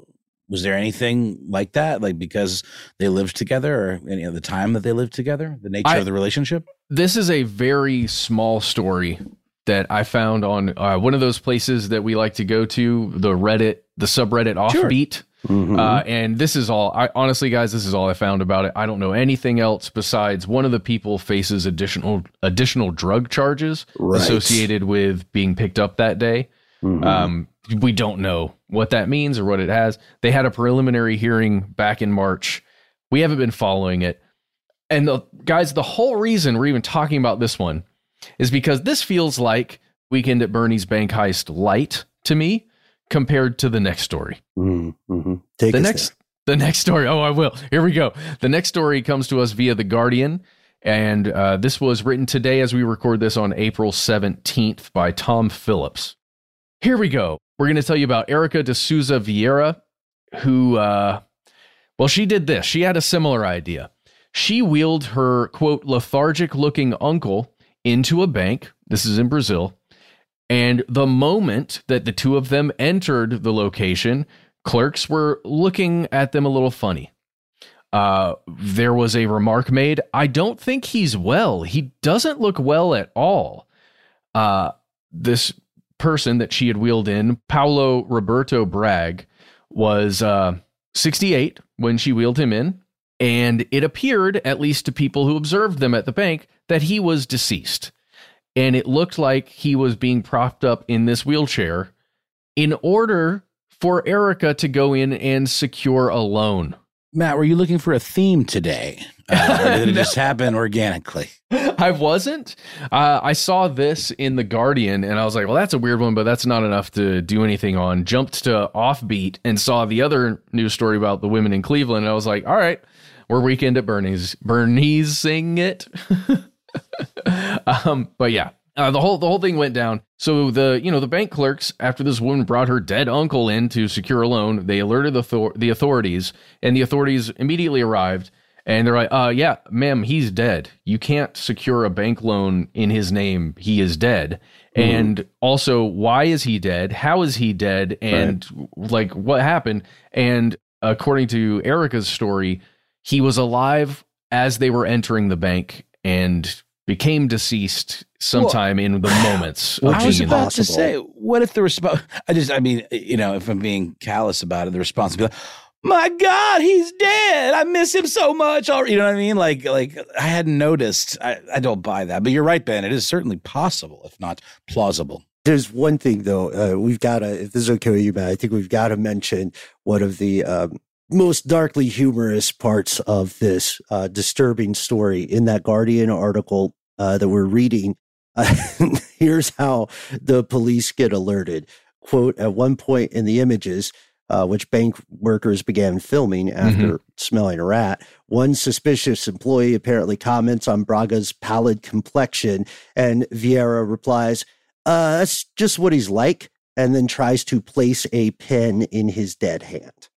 Was there anything like that? Like because they lived together or any of the time that they lived together, the nature I- of the relationship? This is a very small story that I found on uh, one of those places that we like to go to, the Reddit, the subreddit Offbeat. Mm-hmm. Uh, and this is all, I honestly, guys, this is all I found about it. I don't know anything else besides one of the people faces additional additional drug charges Right. associated with being picked up that day. Mhm. Um, we don't know what that means or what it has. They had a preliminary hearing back in March. We haven't been following it. And the guys, the whole reason we're even talking about this one is because this feels like Weekend at Bernie's bank heist light to me compared to the next story. Mm-hmm. Take the us next the next story. Oh, I will. Here we go. The next story comes to us via The Guardian. And uh, this was written today as we record this on April seventeenth by Tom Phillips. Here we go. We're going to tell you about Erica de Souza Vieira, who, uh, well, she did this. She had a similar idea. She wheeled her, quote, lethargic-looking uncle into a bank. This is in Brazil. And the moment that the two of them entered the location, clerks were looking at them a little funny. Uh, there was a remark made, I don't think he's well. He doesn't look well at all. Uh, this person that she had wheeled in, Paulo Roberto Bragg, was uh, sixty-eight when she wheeled him in. And it appeared, at least to people who observed them at the bank, that he was deceased. And it looked like he was being propped up in this wheelchair in order for Erica to go in and secure a loan. Matt, were you looking for a theme today? Uh, or did it just happen organically? I wasn't. Uh, I saw this in The Guardian and I was like, well, that's a weird one, but that's not enough to do anything on. Jumped to Offbeat and saw the other news story about the women in Cleveland. And I was like, all right, we're Weekend at Bernie's. Bernie's-ing it. um, but yeah, uh, the whole the whole thing went down. So the you know the bank clerks, after this woman brought her dead uncle in to secure a loan, they alerted the thor- the authorities, and the authorities immediately arrived. And they're like, uh, yeah, ma'am, he's dead. You can't secure a bank loan in his name. He is dead. Mm-hmm. And also, why is he dead? How is he dead? And right. like, what happened? And according to Erica's story, he was alive as they were entering the bank and became deceased sometime well, in the moments. Well, of I was being about impossible. to say, what if the response? I just, I mean, you know, if I'm being callous about it, the response would be like, my God, he's dead. I miss him so much. You know what I mean? Like, like I hadn't noticed. I, I don't buy that. But you're right, Ben. It is certainly possible, if not plausible. There's one thing, though. Uh, we've got to, if this is okay with you, Matt, I think we've got to mention one of the um, most darkly humorous parts of this uh, disturbing story in that Guardian article uh, that we're reading. Uh, here's how the police get alerted. Quote, at one point in the images, uh, which bank workers began filming after Mm-hmm. smelling a rat. One suspicious employee apparently comments on Braga's pallid complexion, and Vieira replies, uh, that's just what he's like, and then tries to place a pen in his dead hand.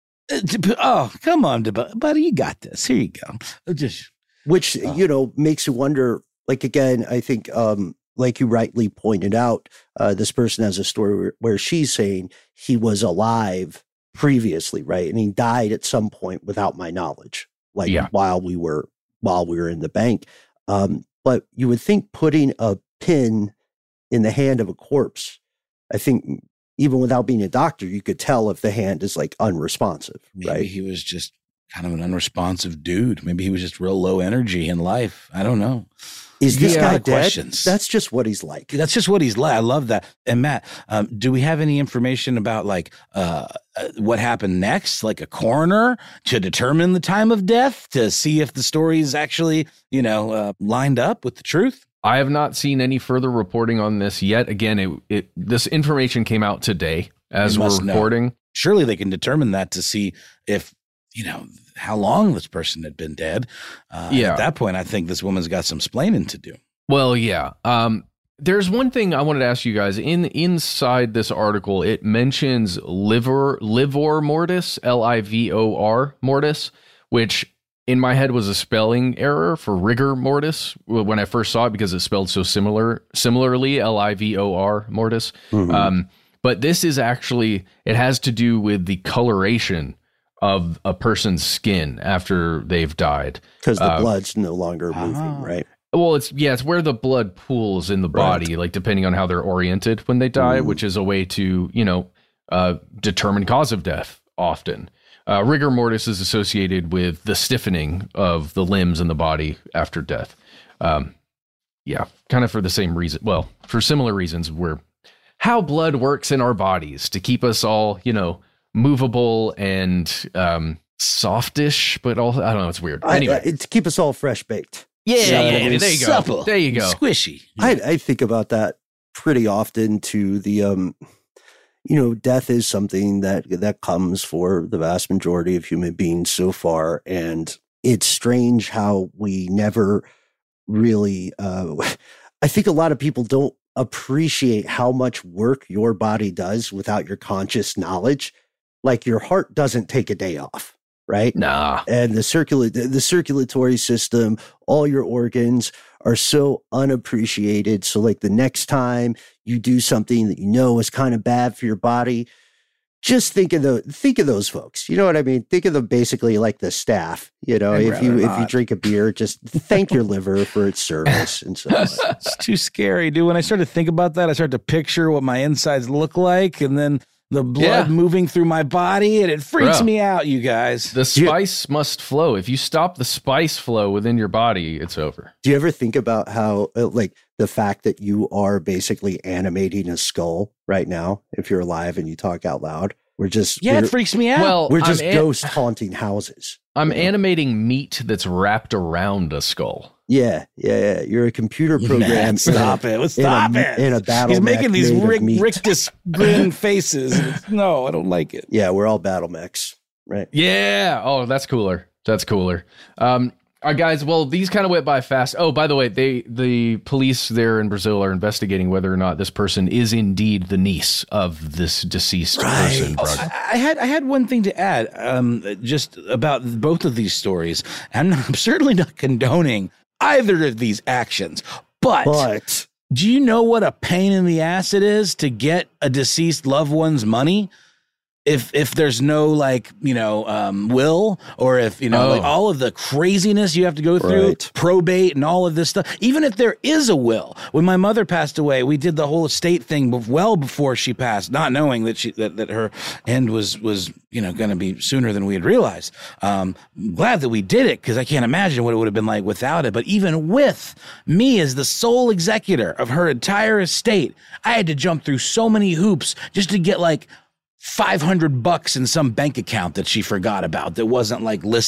Oh, come on, buddy, you got this. Here you go. Just, Which, oh. you know, makes you wonder, like, again, I think, um, like you rightly pointed out, uh, this person has a story where, where she's saying he was alive previously, right? And he died at some point without my knowledge, like Yeah. while we were while we were in the bank. Um, but you would think putting a pin in the hand of a corpse, I think even without being a doctor, you could tell if the hand is like unresponsive, maybe right? he was just kind of an unresponsive dude. Maybe he was just real low energy in life. I don't know. Is this Yeah, guy dead? Questions. That's just what he's like. That's just what he's like. I love that. And Matt, um, do we have any information about like uh, uh, what happened next? Like a coroner to determine the time of death to see if the story is actually, you know, uh, lined up with the truth? I have not seen any further reporting on this yet. Again, it, it this information came out today as They we're must know. recording. Surely they can determine that to see if, you know, how long this person had been dead. Uh, Yeah. At that point, I think this woman's got some splaining to do. Well, yeah. Um, there's one thing I wanted to ask you guys. In inside this article, it mentions liver livor mortis, L I V O R mortis, which in my head was a spelling error for rigor mortis when I first saw it because it's spelled so similar, similarly, L I V O R mortis. Mhm. Um, but this is actually, it has to do with the coloration of a person's skin after they've died. Because the Uh, blood's no longer moving, right? Well, it's yeah, it's where the blood pools in the body, like depending on how they're oriented when they die, Mm. which is a way to, you know, uh, determine cause of death often. Uh, rigor mortis is associated with the stiffening of the limbs and the body after death. Um, yeah, kind of for the same reason. Well, for similar reasons, where how blood works in our bodies to keep us all, you know, movable and um, softish, but all I don't know, it's weird. Anyway, I, I, to keep us all fresh baked. yeah, yeah, Supple. yeah, there you go. Supple. There you go. Squishy. I, I think about that pretty often to the, um, you know, death is something that that comes for the vast majority of human beings so far. And it's strange how we never really, uh, I think a lot of people don't appreciate how much work your body does without your conscious knowledge. Like your heart doesn't take a day off. Right? Nah. And the circula- the circulatory system, all your organs are so unappreciated. So like the next time you do something that you know is kind of bad for your body, just think of the think of those folks. You know what I mean? Think of them basically like the staff. You know, I'd if you rather if you not. drink a beer, just thank your liver for its service and so on. It's too scary, dude. When I start to think about that, I start to picture what my insides look like and then the blood Yeah. moving through my body, and it freaks Bro. me out, you guys. The spice must flow. If you stop the spice flow within your body, it's over. Do you ever think about how, uh, like, the fact that you are basically animating a skull right now, if you're alive and you talk out loud? We're just, Yeah, we're, it freaks me out. Well, we're just I'm an- ghost haunting houses. I'm you know? animating meat that's wrapped around a skull. Yeah, yeah, yeah. You're a computer program. Man, in stop a- it. Stop in a, it. In a battle. He's making mech these made of Rick, meat. rictus grin faces. and it's- No, I don't like it. Yeah, we're all battle mechs, right? Yeah. Oh, that's cooler. That's cooler. Um, all right, guys. Well, these kind of went by fast. Oh, by the way, they the police there in Brazil are investigating whether or not this person is indeed the niece of this deceased person. Oh, Braga. I, I had I had one thing to add, um, just about both of these stories. I'm, not, I'm certainly not condoning either of these actions, but, But do you know what a pain in the ass it is to get a deceased loved one's money? If if there's no like, you know, um, will, or if, you know, Oh. like all of the craziness you have to go through, Right. probate and all of this stuff, even if there is a will. When my mother passed away, we did the whole estate thing bef- well before she passed, not knowing that she that, that her end was was, you know, going to be sooner than we had realized. Um, glad that we did it, because I can't imagine what it would have been like without it. But even with me as the sole executor of her entire estate, I had to jump through so many hoops just to get like five hundred bucks in some bank account that she forgot about that wasn't like listed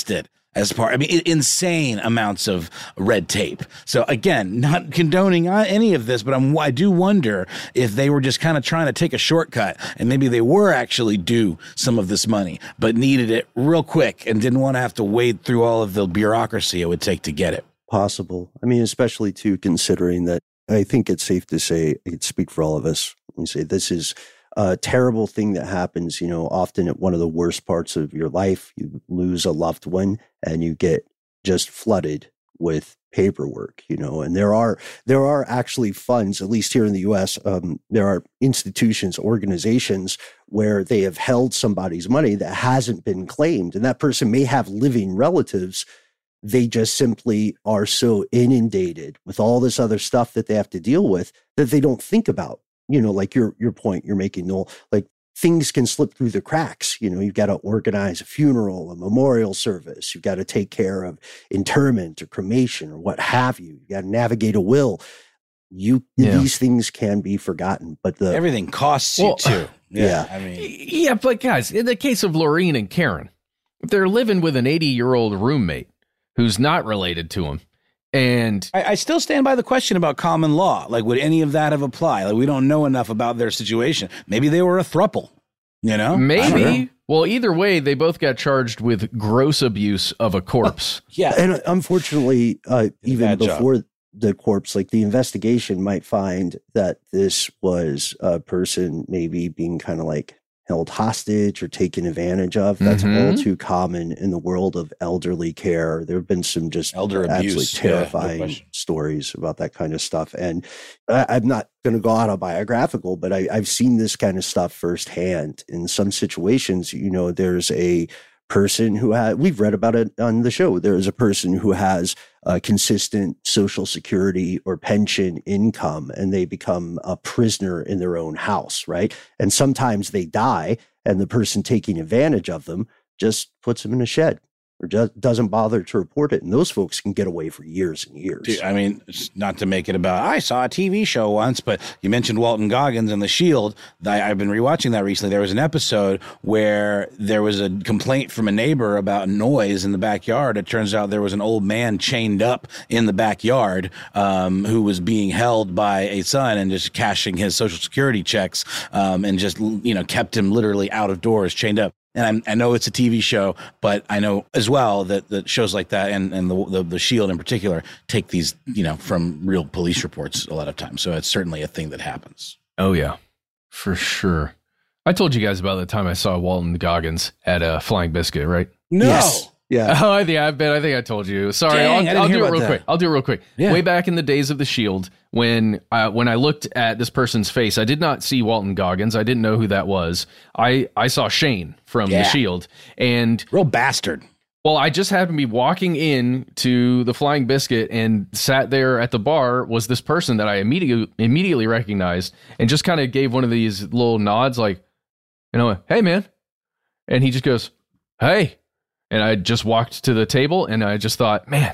as part. I mean, I- insane amounts of red tape. So again, not condoning any of this, but I'm, I do wonder if they were just kind of trying to take a shortcut and maybe they were actually due some of this money, but needed it real quick and didn't want to have to wade through all of the bureaucracy it would take to get it. Possible. I mean, especially too, considering that I think it's safe to say, I could speak for all of us and say this is a terrible thing that happens, you know, often at one of the worst parts of your life. You lose a loved one and you get just flooded with paperwork, you know, and there are, there are actually funds, at least here in the U S, um, there are institutions, organizations where they have held somebody's money that hasn't been claimed. And that person may have living relatives. They just simply are so inundated with all this other stuff that they have to deal with that they don't think about. You know, like your your point you're making, Noel, like things can slip through the cracks. You know, you've got to organize a funeral, a memorial service. You've got to take care of interment or cremation or what have you. You got to navigate a will. You yeah. These things can be forgotten, but the everything costs you well, too. Yeah, yeah, I mean, yeah, but guys, in the case of Laureen and Karen, they're living with an eighty-year-old roommate who's not related to him. And I, I still stand by the question about common law. Like, would any of that have applied? Like, we don't know enough about their situation. Maybe they were a throuple, you know? Maybe. Know. Well, either way, they both got charged with gross abuse of a corpse. yeah. And unfortunately, uh, even before job. the corpse, like the investigation might find that this was a person maybe being kind of like held hostage or taken advantage of. That's mm-hmm. all too common in the world of elderly care. There have been some just elder abuse, absolutely terrifying yeah, stories about that kind of stuff. And I, I'm not going to go autobiographical, but I, I've seen this kind of stuff firsthand. In some situations, you know, there's a person who had, we've read about it on the show. There is a person who has a consistent Social Security or pension income, and they become a prisoner in their own house, right? And sometimes they die, and the person taking advantage of them just puts them in a shed or just doesn't bother to report it. And those folks can get away for years and years. Dude, I mean, not to make it about, I saw a T V show once, but you mentioned Walton Goggins and The Shield. I, I've been rewatching that recently. There was an episode where there was a complaint from a neighbor about noise in the backyard. It turns out there was an old man chained up in the backyard um, who was being held by a son and just cashing his Social Security checks um, and just, you know, kept him literally out of doors, chained up. And I'm, I know it's a T V show, but I know as well that, that shows like that and, and the, the the Shield in particular take these, you know, from real police reports a lot of times. So it's certainly a thing that happens. Oh, yeah, for sure. I told you guys about the time I saw Walton Goggins at a Flying Biscuit, right? No. Yes. Yeah. Oh, I think I bet. I think I told you. Sorry. Dang, I'll, I'll do it real that. quick. I'll do it real quick. Yeah. Way back in the days of the Shield, when uh, when I looked at this person's face, I did not see Walton Goggins. I didn't know who that was. I, I saw Shane from yeah. the Shield, and real bastard. Well, I just happened to be walking in to the Flying Biscuit, and sat there at the bar was this person that I immediately immediately recognized, and just kind of gave one of these little nods, like, you know, hey man, and he just goes, hey. And I just walked to the table, and I just thought, man,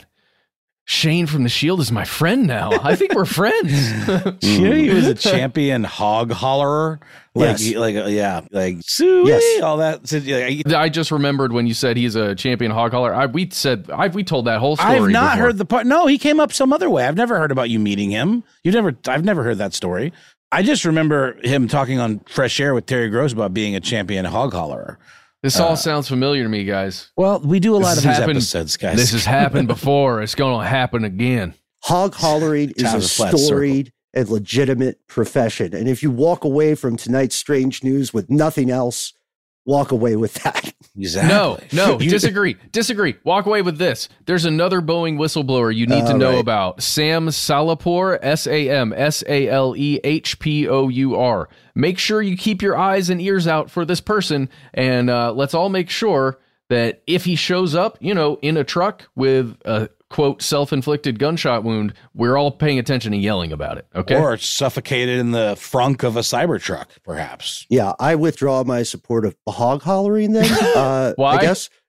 Shane from the Shield is my friend now. I think we're friends. You know, he was a champion hog hollerer. Like, Yes. like, uh, yeah, like, Suey, Yes. all that. So, like, I just remembered when you said he's a champion hog holler. I, we said I, we told that whole story. I've not before. heard the part. No, he came up some other way. I've never heard about you meeting him. You've never. I've never heard that story. I just remember him talking on Fresh Air with Terry Gross about being a champion hog hollerer. This all uh, sounds familiar to me, guys. Well, we do a lot this of these happened, episodes, guys. This has happened before. It's going to happen again. Hog hollering is a storied and legitimate profession. And if you walk away from tonight's strange news with nothing else, walk away with that. Exactly. No, no, disagree. Disagree. Walk away with this. There's another Boeing whistleblower you need uh, to know right. about. Sam Salehpour, S A M S A L E H P O U R. Make sure you keep your eyes and ears out for this person, and uh, let's all make sure that if he shows up, you know, in a truck with a quote self-inflicted gunshot wound, we're all paying attention and yelling about it. Okay. Or suffocated in the frunk of a Cybertruck, perhaps. Yeah, I withdraw my support of hog hollering then. Uh, Why? I guess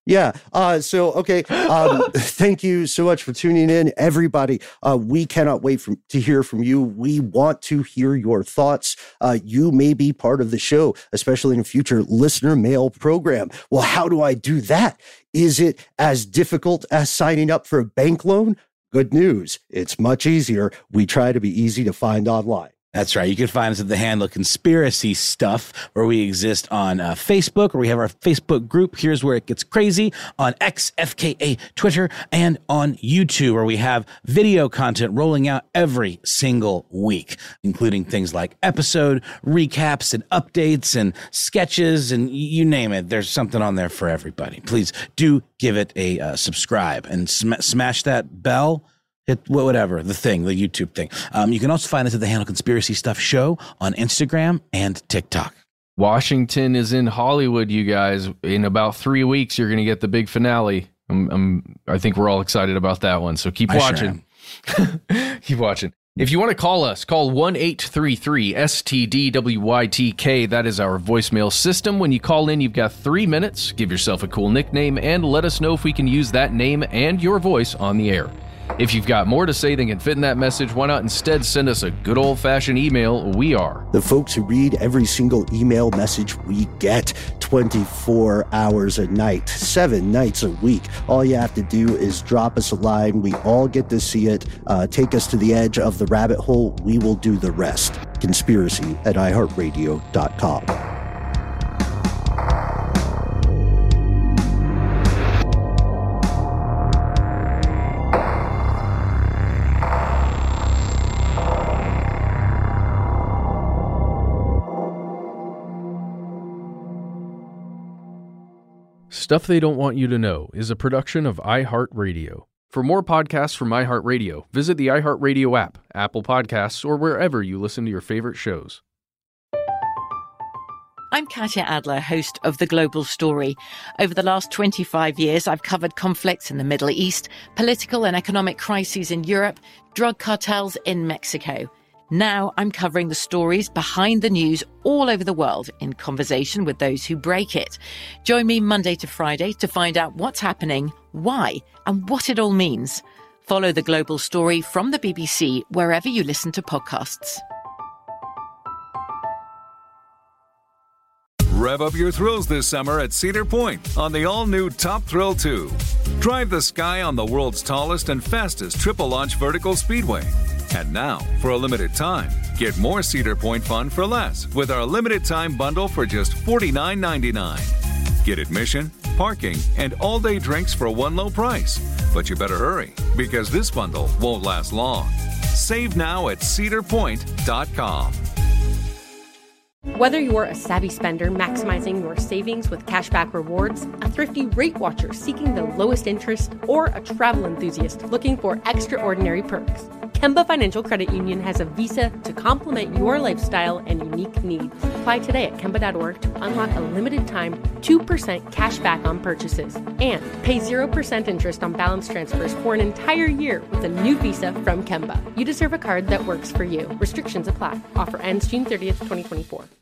Yeah. Uh, so, okay. Um, thank you so much for tuning in, everybody. Uh, we cannot wait from, to hear from you. We want to hear your thoughts. Uh, you may be part of the show, especially in a future listener mail program. Well, how do I do that? Is it as difficult as signing up for a bank loan? Good news. It's much easier. We try to be easy to find online. That's right. You can find us at the handle Conspiracy Stuff, where we exist on uh, Facebook, where we have our Facebook group. Here's where it gets crazy, on X, F K A, Twitter, and on YouTube, where we have video content rolling out every single week, including things like episode recaps and updates and sketches and you name it. There's something on there for everybody. Please do give it a uh, subscribe and sm- smash that bell. It, whatever, the thing, the YouTube thing. Um, you can also find us at the handle Conspiracy Stuff Show on Instagram and TikTok. Washington is in Hollywood, you guys. In about three weeks, you're going to get the big finale. I'm, I'm, I think we're all excited about that one, so keep watching. Sure keep watching. If you want to call us, call one eight three three S T D W Y T K. That is our voicemail system. When you call in, you've got three minutes. Give yourself a cool nickname and let us know if we can use that name and your voice on the air. If you've got more to say than can fit in that message, why not instead send us a good old-fashioned email? We are the folks who read every single email message we get twenty-four hours a night, seven nights a week. All you have to do is drop us a line. We all get to see it. Uh, take us to the edge of the rabbit hole. We will do the rest. Conspiracy at i heart radio dot com. Stuff They Don't Want You to Know is a production of iHeartRadio. For more podcasts from iHeartRadio, visit the iHeartRadio app, Apple Podcasts, or wherever you listen to your favorite shows. I'm Katya Adler, host of The Global Story. Over the last twenty-five years, I've covered conflicts in the Middle East, political and economic crises in Europe, drug cartels in Mexico. Now I'm covering the stories behind the news all over the world in conversation with those who break it. Join me Monday to Friday to find out what's happening, why, and what it all means. Follow The Global Story from the B B C wherever you listen to podcasts. Rev up your thrills this summer at Cedar Point on the all-new Top Thrill two. Drive the sky on the world's tallest and fastest triple-launch vertical speedway. And now, for a limited time, get more Cedar Point fun for less with our limited-time bundle for just forty-nine ninety-nine. Get admission, parking, and all-day drinks for one low price. But you better hurry, because this bundle won't last long. Save now at cedar point dot com. Whether you're a savvy spender maximizing your savings with cashback rewards, a thrifty rate watcher seeking the lowest interest, or a travel enthusiast looking for extraordinary perks, Kemba Financial Credit Union has a visa to complement your lifestyle and unique needs. Apply today at Kemba dot org to unlock a limited-time two percent cash back on purchases and pay zero percent interest on balance transfers for an entire year with a new visa from Kemba. You deserve a card that works for you. Restrictions apply. Offer ends June thirtieth, twenty twenty-four.